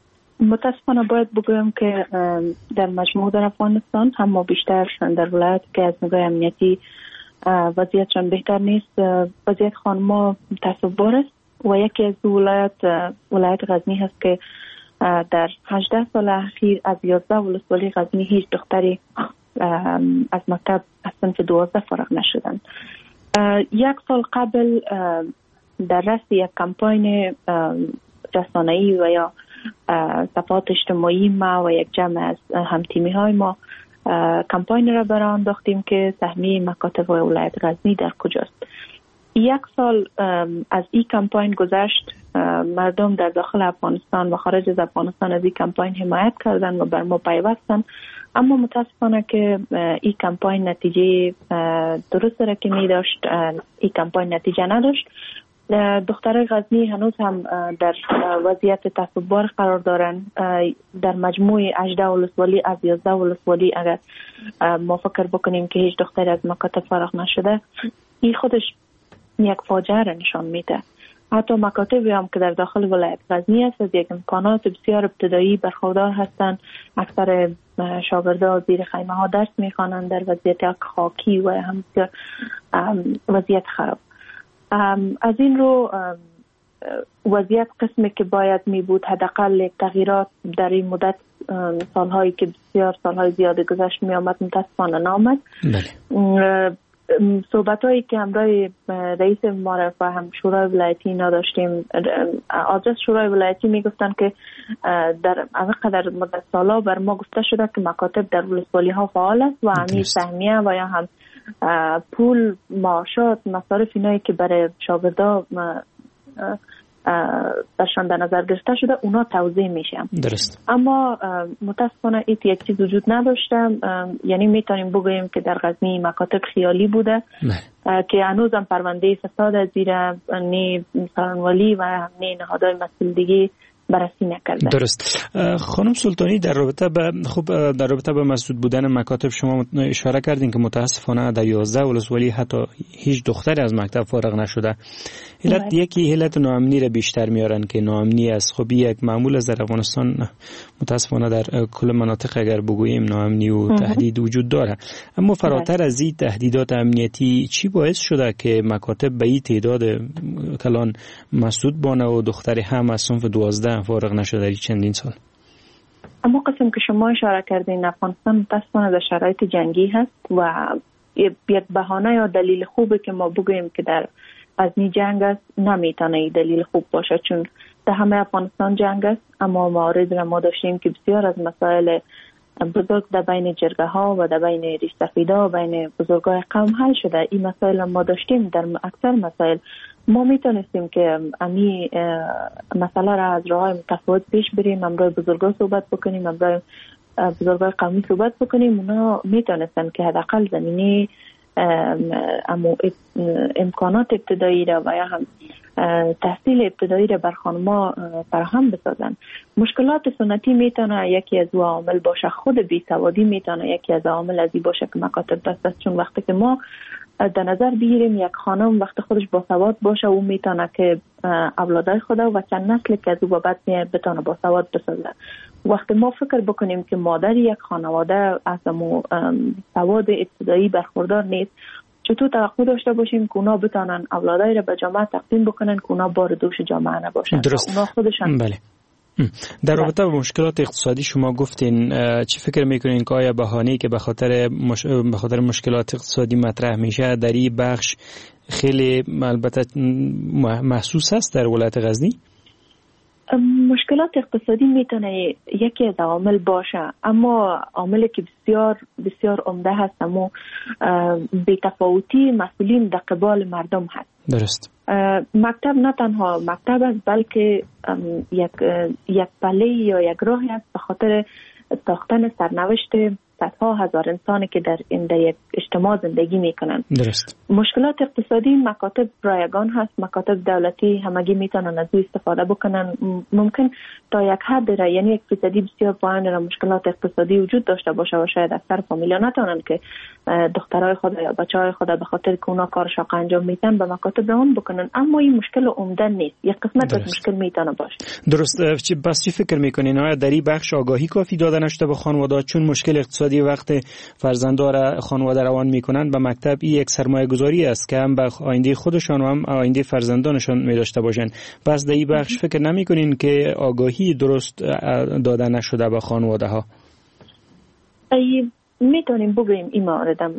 متاسفانه باید بگویم که در مجموع در افغانستان هم ما بیشتر در ولایت که از نگاه امنیتی وضعیتشان بهتر نیست. وضعیت خانما تصبر است و یکی از دو ولایت ولایت غزنی هست که در هجده سال اخیر از یازده ولسوالی غزنی هیچ دختری از مکتب از صنف دوازده فارغ نشدند. یک سال قبل در رأس یک کمپاین رسانه‌ای و یا صفحات اجتماعی ما و یک جمع از همتیمی های ما کمپاین را برای انداختیم که سهمیه مکاتب ولایت غزنی در کجاست. یک سال از این کمپاین گذشت، مردم در داخل افغانستان و خارج از افغانستان از این کمپاین حمایت کردن و بر ما پیوستن، اما متاسفانه که این کمپاین نتیجه درست را که می داشت این کمپاین نتیجه نداشت. دخترای غزنی هنوز هم در وضعیت تصبر قرار دارن. در مجموع هجده ولسوالی از یازده ولسوالی اگر ما فکر بکنیم که هیچ دختری از مکاتب فارغ نشده، این خودش یک فاجعه را نشان میده. حتی مکاتبی هم که در داخل ولایت غزنی است از یک امکانات بسیار ابتدایی برخوردار هستند. اکثر شاگردان زیر خیمه ها درس میخوانند در وضعیت خاکی و هم وضعیت خراب. از این رو وضعیت قسمی که باید می بود حداقل تغییرات در این مدت سالهایی که بسیار سالهای زیاد گذشت می آمد متاسفانه نامد. صحبت هایی که همراه رئیس معرف و هم شورای ولایتی نداشتیم، آدرس شورای ولایتی می گفتن که در قدر مدت سالا بر ما گفته شده که مکاتب در ولسوالی ها فعال است و همین سهمیه و یا هم پول، معاشات، مصارف اینایی که برای شاگردا برشان در نظر گرفته شده اونا توزیع میشه. درست. اما متاسفانه این یک چیز وجود نداشته. یعنی میتونیم بگوییم که در غزنی مکاتب خیالی بوده که هنوزم پرونده فساد از زیر نی سرانوالی و هم نی نهادهای مسئول دیگه بررسی نکرده. درست. خانم سلطانی، در رابطه به خب در رابطه به مسدود بودن مکاتب شما اشاره کردین که متاسفانه در یازده ولسوالی حتی هیچ دختری از مکتب فارغ نشده. علت یکی علت ناامنی را بیشتر میارن که ناامنی است. خب یک معمول از در افغانستان متاسفانه در کل مناطق اگر بگوییم ناامنی و تهدید وجود داره. اما فراتر از این تهدیدات امنیتی چی باعث شده که مکاتب به این تعداد کلان مسدود بانه و دختری هم از صنف دوازده فارغ نشده در چندین سال؟ اما قسم که شما اشاره کردین افغانستان متاسفانه در شرایط جنگی هست و یک بهانه یا دلیل خوبه که ما بگوییم که در غزنی جنگ است نمیتونه این دلیل خوب باشه، چون در همه افغانستان جنگ است. اما موارد را ما داشتیم که بسیار از مسائل بزرگ در بین جرگه ها و در بین ریش سفیدا و بین بزرگای قوم حل شده. این مسائل ما داشتیم. در اکثر مسائل ما میتونستیم که امی مسئله را از راه متفاوت پیش بریم، امروی بزرگا صحبت بکنیم، امروی بزرگای قومی صحبت بکنیم. اونا میتونستن که حداقل زمینی امکانات ابتدایی را و یا هم تحصیل ابتدایی را بر خانما فراهم بسازن. مشکلات سنتی میتونه یکی از عوامل باشه، خود بیسوادی میتونه یکی از عوامل از این باشه که مکاتب دست است. چون وقتی که ما در نظر بگیریم یک خانم وقتی خودش باسواد باشه او میتونه که اولادای خدا و چند نسل که از او بابت بتونه باسواد بسازه. وقتی ما فکر بکنیم که مادر یک خانواده از سواد ابتدایی برخوردار نیست، چطور توقع داشته باشیم که اونا بتونن اولادای را به جامعه تقدیم بکنن که اونا بار دوش جامعه نباشن؟ درست. اونا خودشان بله. در رابطه با مشکلات اقتصادی شما گفتین، چی فکر میکنین که آیا بهانه‌ای که به خاطر مش... به خاطر مشکلات اقتصادی مطرح میشه در این بخش خیلی البته محسوس است در ولایت غزنی؟ مشکلات اقتصادی میتونه یکی از عوامل باشه، اما عاملی که بسیار بسیار عمده هست اما بی‌تفاوتی مسئولین در قبال مردم هست. درست. مکتب نه تنها مکتب است بلکه یک یک پله یا یک راهی است به خاطر ساختن سرنوشت صدها هزار انسانی که در این در یک اجتماع زندگی میکنن. درست. مشکلات اقتصادی مکاتب رایگان هست، مکاتب دولتی همگی میتونن از او استفاده بکنن. ممکن تا یک حد را، یعنی یک فیصدی بسیار پایین را مشکلات اقتصادی وجود داشته باشه و شاید اکثر فامیلا نتونن که دخترای خود یا بچهای خود به خاطر که اونا کار شاق انجام میدن به مکاتب روان بکنن، اما این مشکل عمده نیست، یک قسمت از مشکل میتونه باشه. درست. بس چی فکر میکنین آیا در این بخش آگاهی کافی داده نشده به خانواده؟ چون مشکل اقتصادی وقت فرزندا را خانواده روان میکنن به مکتب، این یک سرمایه گذاری است که هم به آینده خودشان و هم آینده فرزندانشان می داشته باشن. پس در این بخش فکر نمیکنین که آگاهی درست داده نشده به خانواده ها؟ ای میتونیم بگوییم این موردم.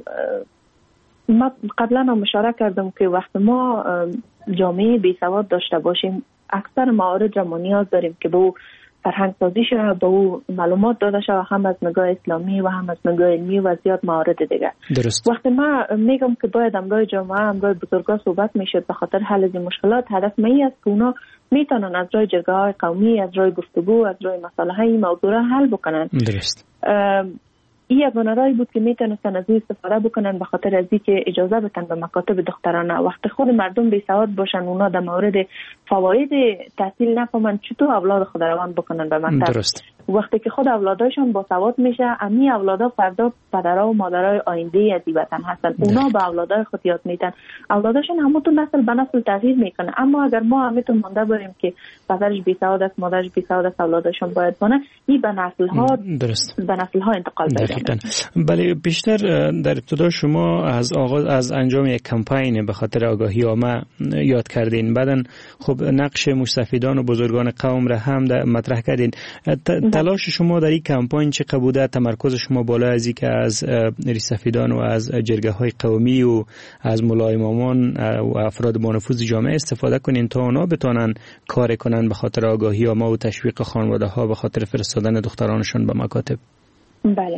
ما قبلا هم اشاره کردم که وقت ما جامعه بی سواد داشته باشیم، اکثر موارد را ما نیاز داریم که به او فرهنگ سازی شده، به او معلومات داده شده، هم از نگاه اسلامی و هم از نگاه علمی و زیاد موارد دیگه. درست. وقتی ما میگم که باید امروز جامعه امروز بزرگا صحبت میشد به خاطر حل از مشکلات، هدف می است که اونا میتونن از راه جرگه های قومی، از راه گفتگو، از راه مسائل های موضوع حل بکنن. درست. این یگانه راهی بود که میتونستن از این استفاده بکنن به خاطر از اینکه اجازه بدن به مکاتب دخترانه. وقتی خود مردم بی سواد باشن، اونا در مورد فواید تحصیل نفهمن، چطور اولاد خود روان بکنن به مکتب؟ درست. وقتی که خود اولاداشون با سواد میشه، امی اولادا فردا پدرها و مادرای آینده از این وطن هستن، اونا به اولادای خود یاد میدن، اولاداشون همون نسل به نسل تغییر میکنه. اما اگر ما همتون مونده بریم که پدرش بی سواد است، مادرش بی سواد است، اولاداشون باید بونه، این به نسل ها درست. به نسل ها انتقال پیدا میکنه. بله، بیشتر در ابتدا شما از آغاز از انجام یک کمپین به خاطر آگاهی عامه یاد کردین، بعدن خب نقش مستفیدان و بزرگان قوم را هم مطرح کردین. تلاش شما در این کمپین چه بوده؟ تمرکز شما بالا از این که از ریسفیدان و از جرگه های قومی و از ملای امامان و افراد با نفوذ جامعه استفاده کنین تا اونا بتونن کار کنن به خاطر آگاهی عامه و تشویق خانواده ها به خاطر فرستادن دخترانشون به مکاتب؟ بله،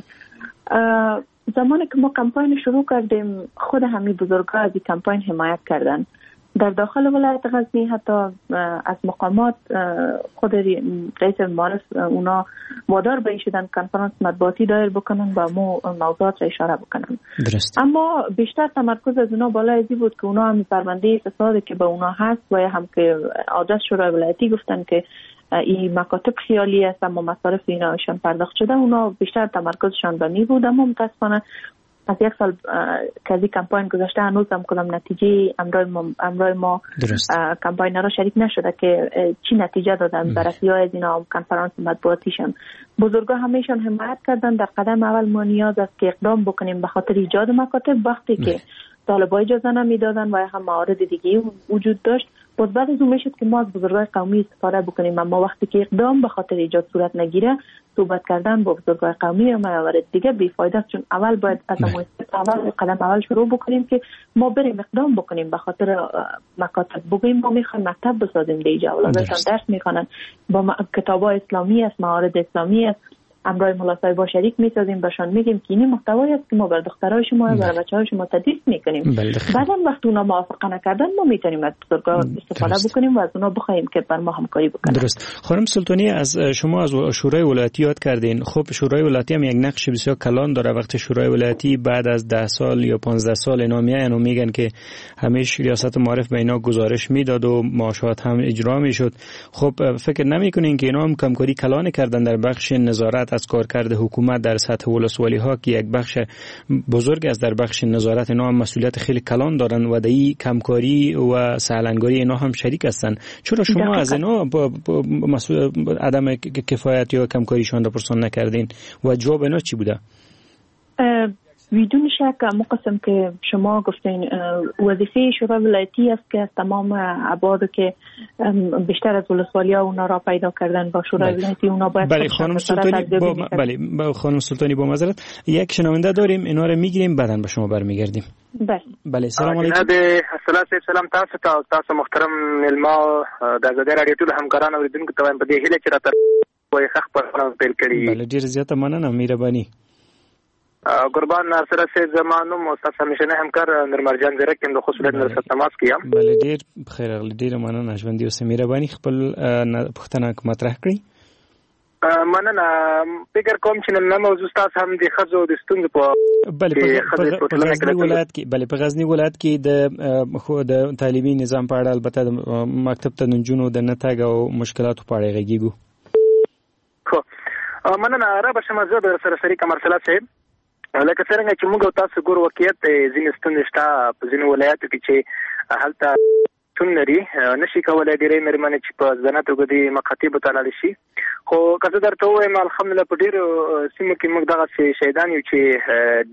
زمانی که ما کمپین شروع کردیم، خود همین بزرگا از این کمپین حمایت کردن. در داخل ولایت غزنی حتی از مقامات خود رئیس معارف اونا وادار به شدن کنفرانس مطبوعاتی دایر بکنن و مو موضوعات را اشاره بکنن. درست. اما بیشتر تمرکز از اونا بالای ازی بود که اونا هم پرونده فسادی که به اونا هست و هم که آدرس شورای ولایتی گفتن که این مکاتب خیالی است اما مصارف ایناشان پرداخت شده، اونا بیشتر تمرکزشان به می بود. اما متاسفانه از یک سال که از این کمپاین گذاشته هنوز هم کدام نتیجه امروز ما, امروز ما کمپاین را شریک نشده که چی نتیجه دادن. بررسی های از اینا کنفرانس مطبوعاتیشان بزرگا همیشان حمایت کردن. در قدم اول ما نیاز است که اقدام بکنیم به خاطر ایجاد مکاتب. وقتی که طالبای اجازه نمیدادن و هم موارد دیگه وجود داشت، باز بعد از اون میشد که ما از بزرگای قومی استفاده بکنیم. اما وقتی که اقدام به خاطر ایجاد صورت نگیره، صحبت کردن با بزرگای قومی و موارد دیگه بی‌فایده است. چون اول باید از اول قدم اول شروع بکنیم که ما بریم اقدام بکنیم به خاطر مکاتب. بگیم ما میخوایم مکتب بسازیم دیگه، اولادشان درس میخوانن با کتابای اسلامی است، موارد اسلامی است. امروز ملاسای با شریک میسازیم، بهشان میگیم که این محتوایی است که ما بر دخترای شما و بر بچهای شما تدریس میکنیم. بعدم وقتی اونا موافقه نکردن، ما میتونیم از بزرگا استفاده بکنیم و از اونا بخوایم که بر ما همکاری بکنن. درست. خانم سلطانی، از شما از شورای ولایتی یاد کردین. خب شورای ولایتی هم یک نقش بسیار کلان داره. وقتی شورای ولایتی بعد از ده سال یا پانزده سال اینا میان و میگن که همیشه ریاست معارف به اینا گزارش میداد و معاشات هم اجرا میشد، خب فکر نمیکنین که اینا هم کمکاری کلان کردن در بخش نظارت از کارکرد حکومت در سطح ولسوالی ها که یک بخش بزرگ از در بخش نظارت اینا هم مسئولیت خیلی کلان دارن و در این کمکاری و سهلنگاری اینا هم شریک هستن؟ چرا شما از اینا با مسئول عدم کفایت یا کمکاریشان را پرسان نکردین و جواب اینا چی بوده؟ بدون شک مقسم که شما گفتین وظیفه شورای ولایتی است که تمام ابعاد که بیشتر از ولسوالی ها اونا را پیدا کردن با شورای ولایتی اونا باید بله خانم سلطانی با بله با خانم سلطانی با معذرت یک شنونده داریم، اینا رو میگیریم بعدن به شما برمیگردیم. بله بله سلام علیکم. السلام سلام تاسو ته تاسو محترم علما د غزا رادیو ټول همکاران اوریدونکو ته په دې هیله چې راته وایي خخ په خپل پیل کړی. بله ډیر زیاته مننه، مهرباني. قربان ناصر سے زمانو مستاس همیشه همکار نرمرجان زره کوم د خصوصیت نرسه تماس کیم. بله ډیر بخیر، ډیر مننه ژوندۍ اوسه، مهرباني خپل پښتنه مطرح کړئ. مننه فکر کوم چې نن موضوع تاسو هم د خزو د ستونزې په بله په غزنی ولایت کې بله په غزنی ولایت کې د خو د تعلیمي نظام په اړه البته د مکتب ته نجونو د نه تګ او مشکلاتو په اړه غږیږو. خو مننه را بشم زه د سره سری کمرسلات صاحب لکه څنګه چې موږ تاسو ګور واقعیت ځینې ستونزې شته په ځینو ولایتو کې چې هلته تون لري نشي کولای ډېرې مېرمنې چې په ځانه توګه د مکاتبو ته لاړې شي. خو که زه درته ووایم الحمدلله په ډېرو سیمو کې موږ دغسې شهیدان یو چې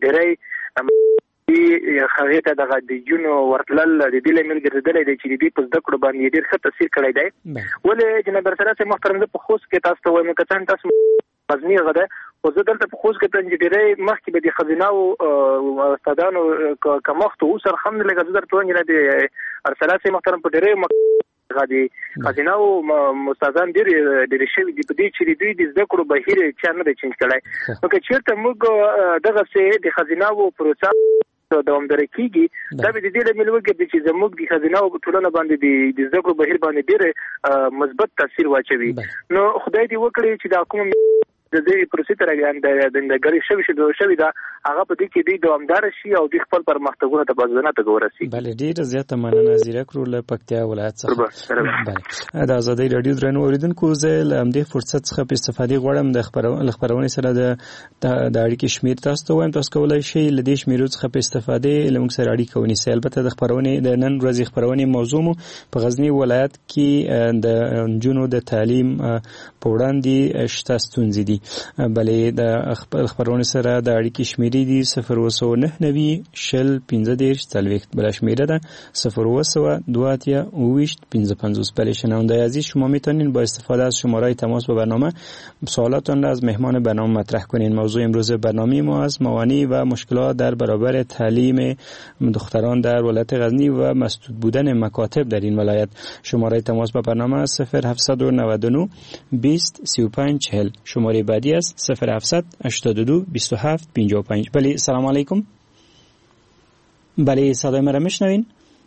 ډېری هغې ته دغه د جونو ورتلل د دې لامل ګرځېدلی دی چې د دې په زده کړو باندې ډېر ښه تاثیر کړی دی. ولې جناب برسره صاحب محترم زه په خوست کې تاسو ته وایم که څه هم تاسو غزني هغه ده خو زه دلته په خوست کې ته ډېری مخکې به د ښځیناو استادانو که مخته اوس الحمدلله که زه درته وایم د ارسلا صاحب محترم په ډېری غادي خزیناو مستازان ډېر ډېر شوی دی په دې چې دوی د زده کړو بهیر چا نه دی چینج کړی. نو که چېرته موږ دغسې د خزیناو پروسه دوامداره کیږي دا به د دې لامل وګرځي چې زموږ د خزیناو په ټولنه باندې د زده کړو بهیر باندې ډېر مثبت تاثیر واچوي. نو خدای دې وکړي چې دا کوم د دې پروسې تر د دندګري شوی شي شوی دا هغه په دې کې دی دوامدار شي او د خپل پرمختګونو ته بازونه ته ورسي. بله ډېر زیاته مننه زیرک رو له پکتیا ولایت څخه. بله د آزادۍ راډیو درنو اوریدونکو زه له همدې فرصت څخه په استفادې غواړم د خپرونې سره د اړیکې شمېر تاسو ته وایم. تاسو کولی شئ له دې شمېرو څخه په استفادې له موږ سره اړیکه ونیسئ. البته د خپرونې د نن ورځې خپرونې موضوع مو په غزني ولایت کې د نجونو د تعلیم په وړاندې شته ستونزې دي. بلې د خپرونې سره د اړیکې شمېرې دي صفر اووه سوه نهه نوي شل پنځه دېرش څلوېښت بله شمېره ده صفر اووه سوه دوه اتیا اوویشت پنځه پنځوس. بله شنوندهی عزیز شما میتونین با استفاده از شماره تماس با برنامه سوالاتتان را از مهمان برنامه مطرح کنین. موضوع امروز برنامه ما از موانع و مشکلات در برابر تعلیم دختران در ولایت غزنی و مسدود بودن مکاتب در این ولایت. شماره تماس با برنامه صفر هفتصد و نود و نه بیست سی و پنج چهل. شماره بعدی است صفر هفتصد هشتاد و دو بیست و هفت پنجاه و پنج. بله سلام علیکم. بله صدای مرا میشنوین؟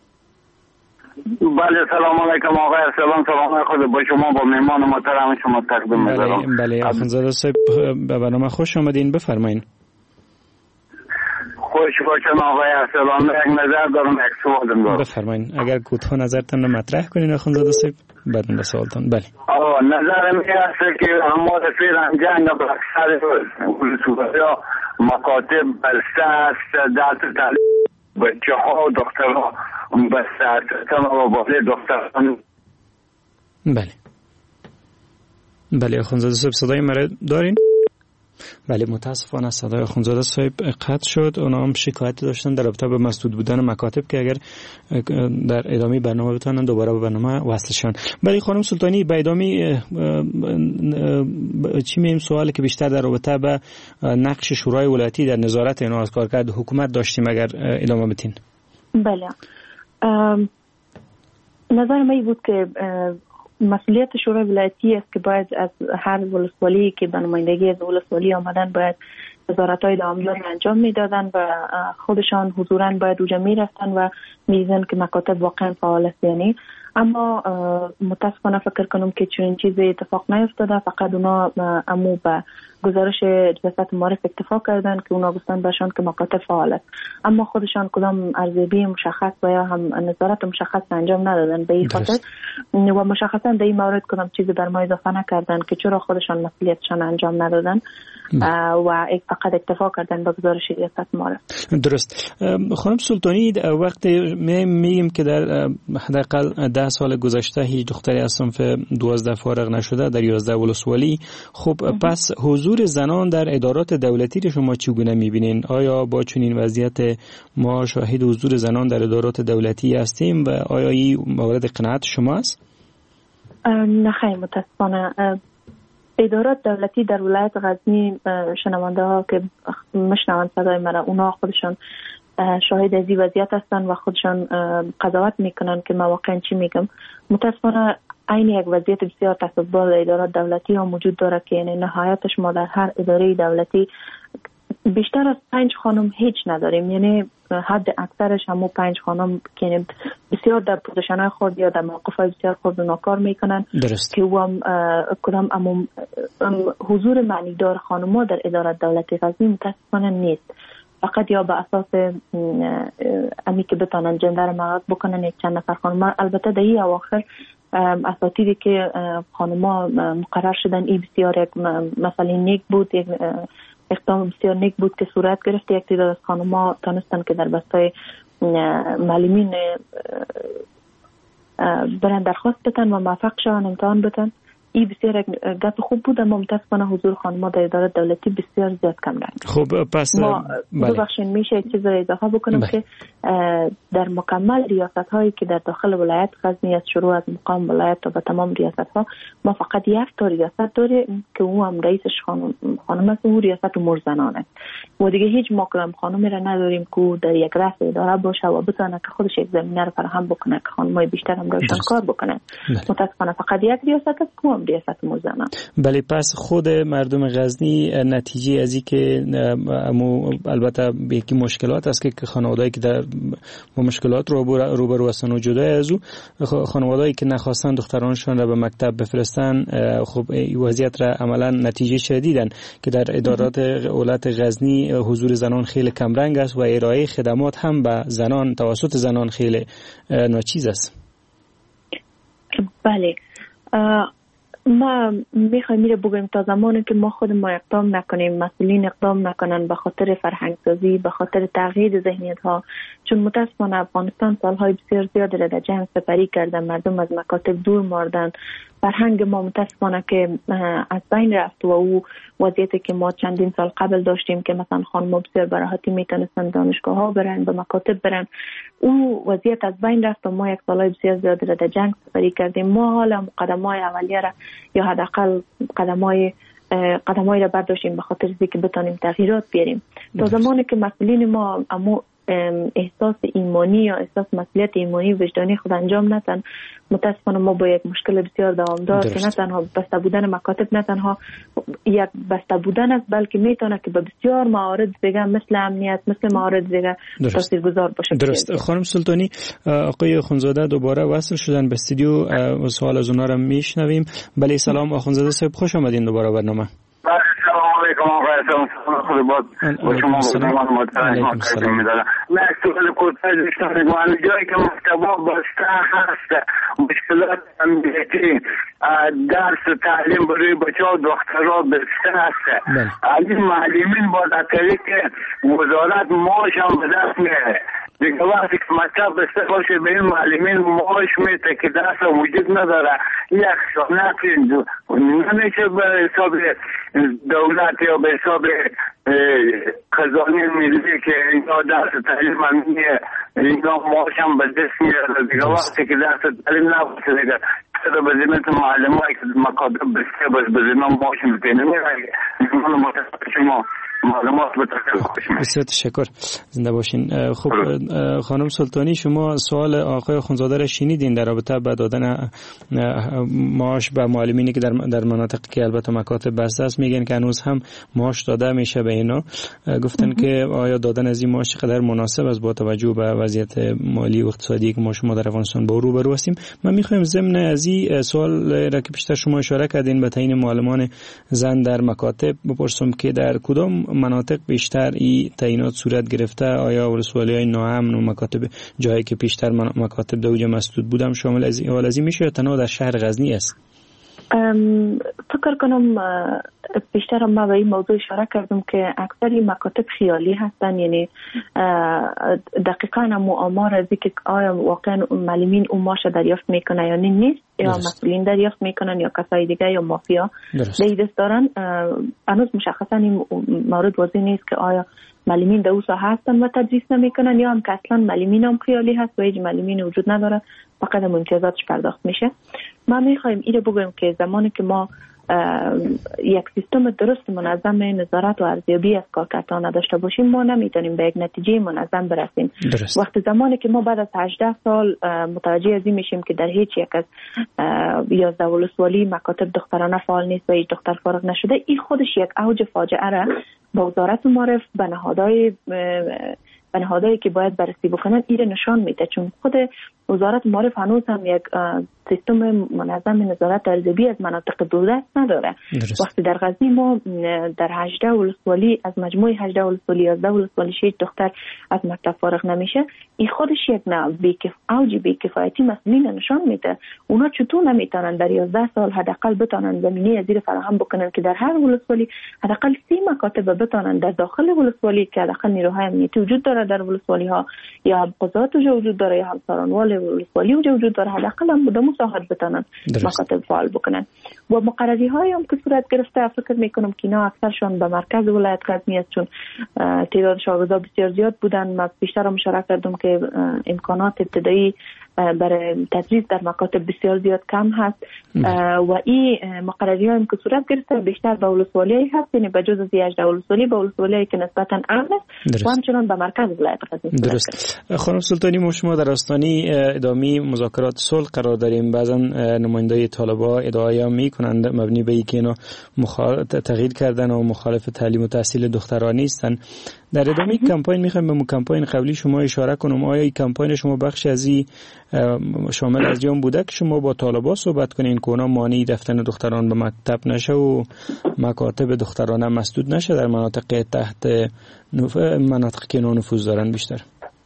بله سلام علیکم آقای ارسلان. سلام خود با شما با مهمان محترم شما تقدیم می‌کنم. بله بله اخوانزاده صاحب به برنامه خوش آمدین. بفرمایید. خوش باشن آقای ارسلان. یک نظر دارم یک سوال دارم. بفرمایید اگر کوتاه نظرتان رو مطرح کنین اخوانزاده صاحب بعد به سوالتون. بله آه نظرم این است که اما فعلا جنگ با اکثر ولسوالی‌ها مکاتب بسته است در تعلیم بچه ها و دخترها بسته است و بالای دختران. بله بله اخوانزاده صاحب صدای مرا دارین؟ بله متاسفانه صدای اخوانزاده صاحب قطع شد. اونا هم شکایتی داشتن در رابطه با مسدود بودن مکاتب که اگر در ادامه برنامه بتونن دوباره به برنامه وصلشن. بله خانم سلطانی به ادامه چی میم سوالی که بیشتر در رابطه با نقش شورای ولایتی در نظارت اینا از کارکرد حکومت داشتیم اگر ادامه بدین. بله نظر من بود که مسئولیت شورای ولایتی است که باید از هر ولسوالی که به نمایندگی از ولسوالی آمدن باید وزارت‌های دامدار انجام میدادن و خودشان حضوراً باید اونجا میرفتن و میدیدن که مکاتب واقعا فعال است. یعنی اما متاسفانه فکر کنم که چنین چیزی اتفاق نیفتاده. فقط اونا امو به گزارش ریاست معارف اکتفا کردن که اونا گفتن برشان که مکاتب فعال است، اما خودشان کدام ارزیابی مشخص و یا هم نظارت مشخص انجام ندادن به این خاطر و مشخصا در این مورد کدام چیزی بر ما اضافه نکردن که چرا خودشان مسئولیتشان انجام ندادن و فقط اکتفا کردن به گزارش ریاست معارف. درست. خانم سلطانی وقت میگیم که در حداقل ده سال گذشته هیچ دختری از صنف دوازده فارغ نشده در یازده ولسوالی. خب پس حضور زنان در ادارات دولتی رو شما چگونه میبینین؟ آیا با چنین وضعیت ما شاهد حضور زنان در ادارات دولتی هستیم و آیا این مورد قناعت شما است؟ نه خیلی متاسفانه ادارات دولتی در ولایت غزنی شنونده ها که مشنوند صدای مرا اونا خودشان شاهد از این وضعیت هستن و خودشان قضاوت میکنن که ما واقعا چی میگم. متاسفانه این یک وضعیت بسیار تاسف‌بار در ادارات دولتی ها موجود داره که یعنی نهایتش ما در هر اداره دولتی بیشتر از پنج خانم هیچ نداریم، یعنی حد اکثرش همون پنج خانم که بسیار در پوزیشن‌های خود یا در موقف‌های بسیار خود ناکار میکنن درست. که هم کدام همون حضور معنیدار خانم‌ها در اداره دولت غزنی متاسفانه نیست. فقط یا به اساس امی که بتانن جندر مغز بکنن یک چند نفر خانم. البته در این اواخر اساتیدی که خانم‌ها مقرر شدن این بسیار یک مسئله نیک بود، یک اقدام بسیار نیک بود که صورت گرفت. یک تعداد از خانم‌ها تانستن که در بستای معلمین برن درخواست بتن و موفق شدن امتحان بتن. این بسیار گپ خوب بود، اما متاسفانه حضور خانم‌ها در اداره دولتی بسیار زیاد کم رنگ. خب پس ما ببخشید میشه یک چیز را اضافه بکنم بله. که در مکمل ریاست‌هایی که در داخل ولایت غزنی از شروع از مقام ولایت تا به تمام ریاست‌ها ما فقط یک تا ریاست داریم که او هم رئیسش خانم خانم است، او ریاست امور زنان است. ما دیگه هیچ مقام خانمی را نداریم که در یک رأس اداره باشه و بتونه که خودش یک زمینه را فراهم بکنه که خانم‌های بیشتر هم روشن کار بکنن. متاسفانه فقط یک ریاست است که هم ریاست امور زنان. بله، پس خود مردم غزنی نتیجه از این که البته به یکی مشکلات است که خانواده‌ای که در با مشکلات روبرو هستند و جدا از او خانواده‌ای که نخواستن دخترانشان را به مکتب بفرستن، خب این وضعیت را عملا نتیجه شدیدن که در ادارات ولایت غزنی حضور زنان خیلی کم رنگ است و ارائه خدمات هم به زنان توسط زنان خیلی ناچیز است. بله، ما میخوایم میره بگویم تا زمانی که ما خود ما اقدام نکنیم، مسئولین اقدام نکنن به خاطر فرهنگ سازی، به خاطر تغییر ذهنیت ها، چون متاسفانه افغانستان سالهای بسیار زیادی را در جنگ سپری کردن، مردم از مکاتب دور ماندن، فرهنگ ما متاسفانه که از بین رفت و او وضعیتی که ما چندین سال قبل داشتیم که مثلا خانم‌ها بسیار به راحتی میتونستن دانشگاه ها برن، به مکاتب برن، او وضعیت از بین رفت و ما یک سالهای بسیار زیادی را در جنگ سپری کردیم. ما حالا قدم‌های اولیه را یا حداقل قدم‌های قدم‌هایی را برداشتیم به خاطر اینکه بتونیم تغییرات بیاریم. تا زمانی که مسئولین ما اما احساس ایمانی یا احساس مسئولیت ایمانی وجدانی خود انجام ندن، متاسفانه ما با یک مشکل بسیار دوامدار که نه تنها بسته بودن مکاتب نه تنها یک بسته بودن است، بلکه میتونه که به بسیار موارد دیگه مثل امنیت، مثل موارد دیگه تاثیرگذار باشه. درست. خانم سلطانی، آقای اخوندزاده دوباره وصل شدن به استودیو، سوال از اونها را میشنویم. بله سلام اخوندزاده صاحب، خوش آمدین دوباره برنامه. علیکم آقای سلام خود با با شما بودم محترم کردم میدارم. من سوال کوتاه داشتم میگم جایی که مکتبا بسته هست، مشکلات امنیتی، درس و تعلیم برای بچه‌ها دخترها بسته هست. این معلمین با دقیقی که وزارت معاش هم به دست میاره دیگه، وقتی که مکتب بسته باشه به این معلمین معاش میده که درس وجود نداره، یک خیانتی نمیشه به حساب دولت یا به حساب خزانه ملی که اینا درس تعلیم امنیه اینا معاش هم به دست میاره دیگه. وقتی که درس تعلیم نباشه دیگه چرا به ذمت معلم هایی که مکاتب بسته باشه به ذمت معاش میده نمیره. من متاسف شما معلومات بترکل. بسیار تشکر، زنده باشین. خب خانم سلطانی، شما سوال آقای اخوندزاده را شنیدین در رابطه با دادن معاش به معلمینی که در در مناطق که البته مکاتب بسته است، میگن که هنوز هم معاش داده میشه به اینا. گفتن که آیا دادن از این معاش چقدر مناسب است با توجه به وضعیت مالی و اقتصادی که ما شما در افغانستان با روبرو هستیم. من میخوایم ضمن از این سوال را که پیشتر شما اشاره کردین به تعیین معلمان زن در مکاتب بپرسم که در کدام مناطق بیشتر این تعیینات صورت گرفته؟ آیا ولسوالی‌های ناامن و مکاتب جایی که پیشتر مکاتب در اونجا مسدود بودم شامل از این حال از این میشه یا تنها در شهر غزنی است؟ فکر کنم بیشتر ما به این موضوع اشاره کردم که اکثر مکاتب خیالی هستن، یعنی دقیقاً هم آمار از که آیا واقعا معلمین اون معاش دریافت میکنه یا نیست، یا مسئولین دریافت میکنن یا کسای دیگه یا مافیا به دست دارن، هنوز مشخصا این مورد واضح نیست که آیا معلمین در اون ساحه هستن و تدریس نمیکنن یا هم که اصلا معلمین هم خیالی هست و هیچ معلمین وجود نداره، فقط امتیازاتش پرداخت میشه. ما میخوایم اینو بگویم که زمانی که ما یک سیستم درست منظم نظارت و ارزیابی از کارکردان نداشته باشیم، ما نمیتونیم به یک نتیجه منظم برسیم. درست. وقتی زمانی که ما بعد از هجده سال متوجه از این میشیم که در هیچ یک از یازده ولسوالی مکاتب دخترانه فعال نیست و هیچ دختر فارغ نشده، این خودش یک اوج فاجعه را با وزارت معارف به نهادهای به نهادهایی که باید بررسی بکنن این نشان میده، چون خود وزارت معارف هنوز هم یک سیستم منظم نظارت ارزیابی از مناطق دوردست نداره. درست. وقتی در غزنی ما در هجده ولسوالی از مجموع هجده ولسوالی یازده ولسوالی هیچ دختر از مکتب فارغ نمیشه، این خودش یک نوع بیکف اوج بیکفایتی مسئولین نشان میده. اونا چطور نمیتونن در یازده سال حداقل بتونن زمینه زیر فراهم بکنن که در هر ولسوالی حداقل سی مکاتب بتونن در داخل ولسوالی که حداقل نیروهای امنیتی وجود داره در ولسوالی ها، یا هم قضات وجود داره، یا هم سارانوال ولسوالی وجود داره، حداقل هم بودم مساعد بتونن مکاتب فعال بکنن. و مقرری های هم که صورت گرفته فکر میکنم که اینا اکثرشان به مرکز ولایت غزنی است، چون تعداد شاگردان بسیار زیاد بودن. من بیشتر مشارکت کردم که امکانات ابتدایی برای تدریس در مکاتب بسیار زیاد کم هست و این مقرری ها که صورت گرفته بیشتر به ولسوالی هست، یعنی به جز از هجده ولسوالی به ولسوالی که نسبتا امن است و همچنان به مرکز ولایت غزنی. درست. خانم سلطانی، ما شما در آستانه ادامه مذاکرات صلح قرار داریم. بعضا نمایندای طالبان ادعا میکنند مبنی به اینکه اینا تغییر کردن و مخالف تعلیم و تحصیل دختران نیستن. در ادامه کمپاین میخوایم به کمپاین قبلی شما اشاره کنم. آیا این کمپاین شما بخش از این شامل از جام بوده که شما با طالبان صحبت کنین که اونا مانع رفتن دختران به مکتب نشه و مکاتب دخترانه مسدود نشه در مناطق تحت نف... مناطقی که نفوذ دارن بیشتر؟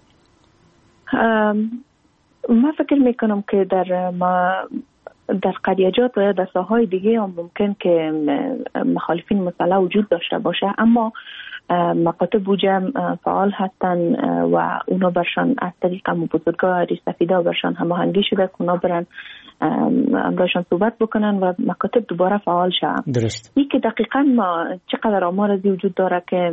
من فکر میکنم که در ما در قریجات و یا در ساحهای دیگه هم ممکن که مخالفین مسلح وجود داشته باشه، اما مکاتب بوجه فعال هستن و اونا برشان از طریق بزرگاه ریسفیده برشان هماهنگی شده که اونا برن امرایشان صحبت بکنن و مکاتب دوباره فعال شد. درست. این که دقیقا ما چقدر آمار ازی وجود داره که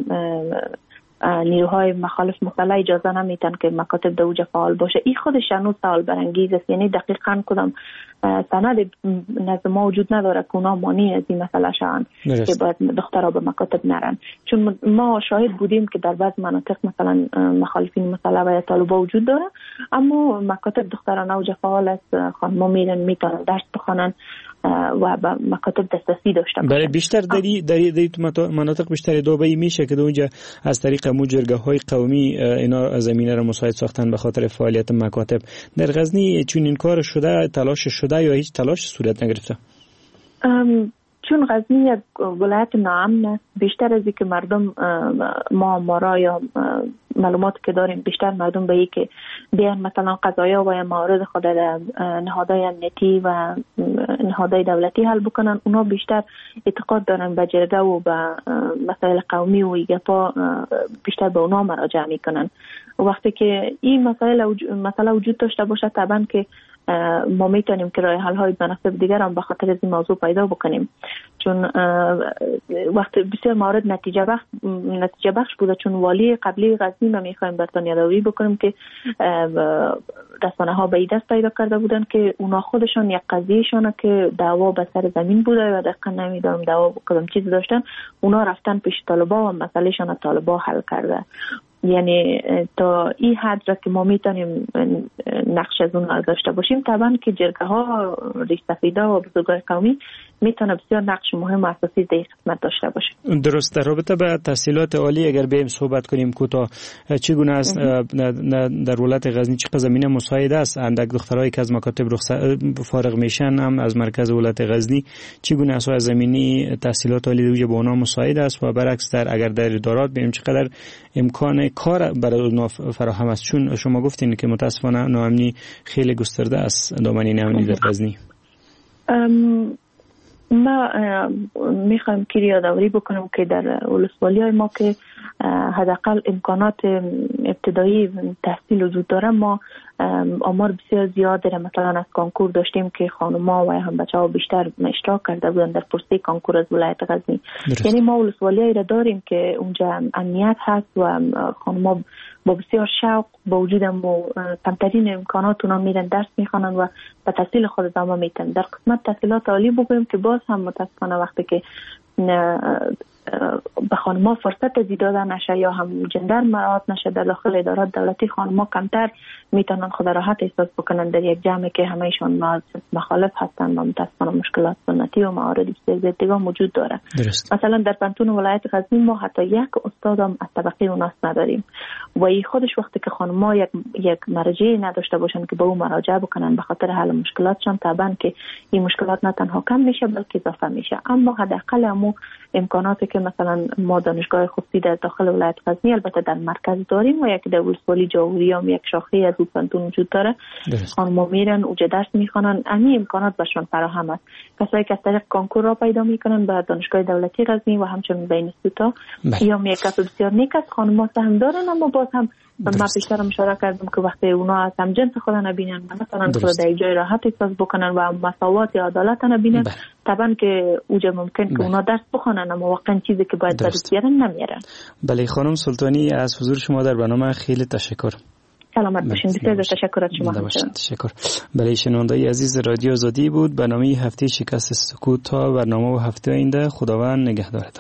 نیروهای مخالف مسلح اجازه نمیتن که مکاتب در اوج فعال باشه، این خودش هنوز سوال برانگیز است. یعنی دقیقاً کدام سند نزد ما وجود نداره که اونا مانع از این مسئله شوند که باید دخترها به مکاتب نرن، چون ما شاهد بودیم که در بعض مناطق مثلا مخالفین مسلح و طالبان وجود داره، اما مکاتب دخترانه اوج فعال است، خانم‌ها میرن میتونن درس بخونن و به مکاتب دسترسی داشته باشن. برای بیشتر دری دری دری مناطق بیشتر دوبایی میشه که اونجا از طریق مجرگه‌های قومی اینا زمینه را مساعد ساختن به خاطر فعالیت مکاتب. در غزنی چون این کار شده، تلاش شده یا هیچ تلاش صورت نگرفته؟ چون غزنی یک ولایت ناامن است، بیشتر از اینکه مردم ما مارا یا معلومات که داریم بیشتر مردم به این که بیان مثلا قضایا و موارد خود در نهادهای امنیتی و نهادهای دولتی حل بکنن، اونا بیشتر اعتقاد دارن به جرگه و به مسائل قومی و ایگپا بیشتر به اونا مراجعه میکنن. وقتی که این مسائل مسئله وجود داشته باشه طبعا که ما میتونیم که راه حل های مناسب دیگر هم به خاطر از این موضوع پیدا بکنیم، چون وقت بسیار موارد نتیجه بخش نتیجه بخش بوده، چون والی قبلی غزنی ما میخوایم براتون یادآوری بکنیم که رسانه ها به این دست پیدا کرده بودن که اونا خودشان یک قضیه شونه که دعوا به سر زمین بوده و دقیقا نمیدونم دعوا کدام چیز داشتن، اونا رفتن پیش طالبا و مسئله شان طالبا حل کرده. یعنی تا این حد را که ما میتونیم نقش از اون داشته باشیم، طبعا که جرگه ها ریش سفیده و بزرگای قومی میتونه بسیار نقش مهم و اساسی در این قسمت داشته باشه. درست. در رابطه با تحصیلات عالی اگر بیم صحبت کنیم کوتاه، چگونه است در ولایت غزنی چه زمینه مساعد است؟ اندک دخترایی که از مکاتب فارغ میشن هم از مرکز ولایت غزنی، چگونه است از زمینی تحصیلات عالی روی به اونا مساعد است و برعکس در اگر در ادارات ببینیم چقدر امکان کار برای اونا فراهم است؟ چون شما گفتین که متاسفانه ناامنی خیلی گسترده است دامنه ناامنی در غزنی. ما میخوایم که یادآوری بکنم که در ولسوالی های ما که حداقل امکانات ابتدایی تحصیل وجود داره، ما آمار بسیار زیاد داره. مثلا از کنکور داشتیم که خانوما و هم بچه‌ها بیشتر اشتراک کرده بودن در پرسه کنکور از ولایت غزنی. یعنی ما ولسوالی را داریم که اونجا امنیت هست و خانوما با بسیار شوق با وجود و کمترین امکانات اونا میرن درس میخوانن و به تحصیل خود ادامه میدن. در قسمت تحصیلات عالی بگویم که باز هم متاسفانه وقتی که به خانم‌ها فرصت زیاد داده نشه یا هم جندر مراعات نشه در داخل ادارات دولتی، خانم‌ها کمتر میتونن خود راحت احساس بکنن در یک جمعی که همه‌شون مخالف هستن و متأسفانه مشکلات سنتی و موارد بسیار دیگه موجود داره. درست. مثلا در پنتون ولایت غزنی ما حتی یک استاد هم از طبقه اوناس نداریم و این خودش وقتی که خانم‌ها یک یک مرجعی نداشته باشن که به اون مراجعه بکنن به خاطر حل مشکلاتشون، طبعا که این مشکلات نه تنها کم میشه بلکه اضافه میشه. اما حداقل همو امکاناتی که مثلا ما دانشگاه خصوصی در داخل ولایت غزنی البته در مرکز داریم و یک در ولسوالی جاوری هم یک شاخه از اون پنتون وجود داره، خانم‌ها میرن اوجه درس میخوانن، همین امکانات بهشون فراهم است. کسایی که از طریق کنکور را پیدا میکنن به دانشگاه دولتی غزنی و همچنین به اینستیتوت یا یک کسب بسیار نیک است، خانم‌ها سهم دارن. اما باز هم من بیشتر اشاره کردم که وقتی اونا از هم جنس خود نبینن و مثلا خود در جای راحت احساس بکنن و مساوات یا عدالت نبینن، طبعا که اوجه ممکن که اونا درس بخونن اما واقعا چیزی که باید درس بیارن نمیارن. بله خانم سلطانی، از حضور شما در برنامه خیلی تشکر. سلامت باشین. بسیار تشکر از شما. تشکر. بله شنوندای عزیز رادیو آزادی بود برنامه هفته شکست سکوت. تا برنامه و هفته آینده خداوند نگهدارتان.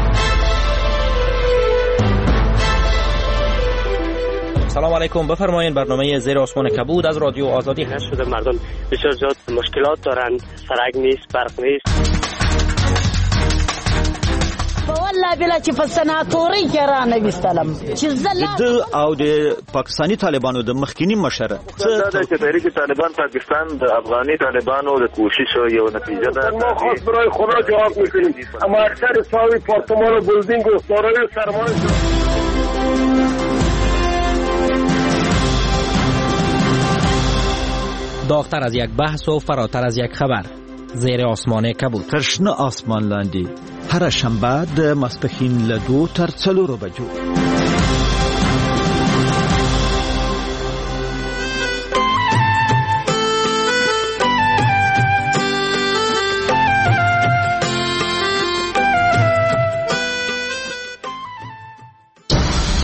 سلام علیکم، بفرمایید. برنامه زیر آسمان کبود از رادیو آزادی هست. شده مردم بسیار زیاد مشکلات دارند، سرک نیست، برق نیست. والله بلا چې په سناتوري کې را نه وستلم چې زله او د پاکستانی طالبانو د مخکینی مشر څه د تحریک طالبان پاکستان د افغاني طالبانو د کوشش یو نتیجه ده. ما خاص برای خدا جواب میکنیم، اما اکثر ساوی پارتمان و بلدینگ و سارای سرمان داغتر از یک بحث و فراتر از یک خبر. زیر آسمان کبود. ترشنه آسمان لاندی هر شنبه د ماسپښین له دوه تر څلورو بجو.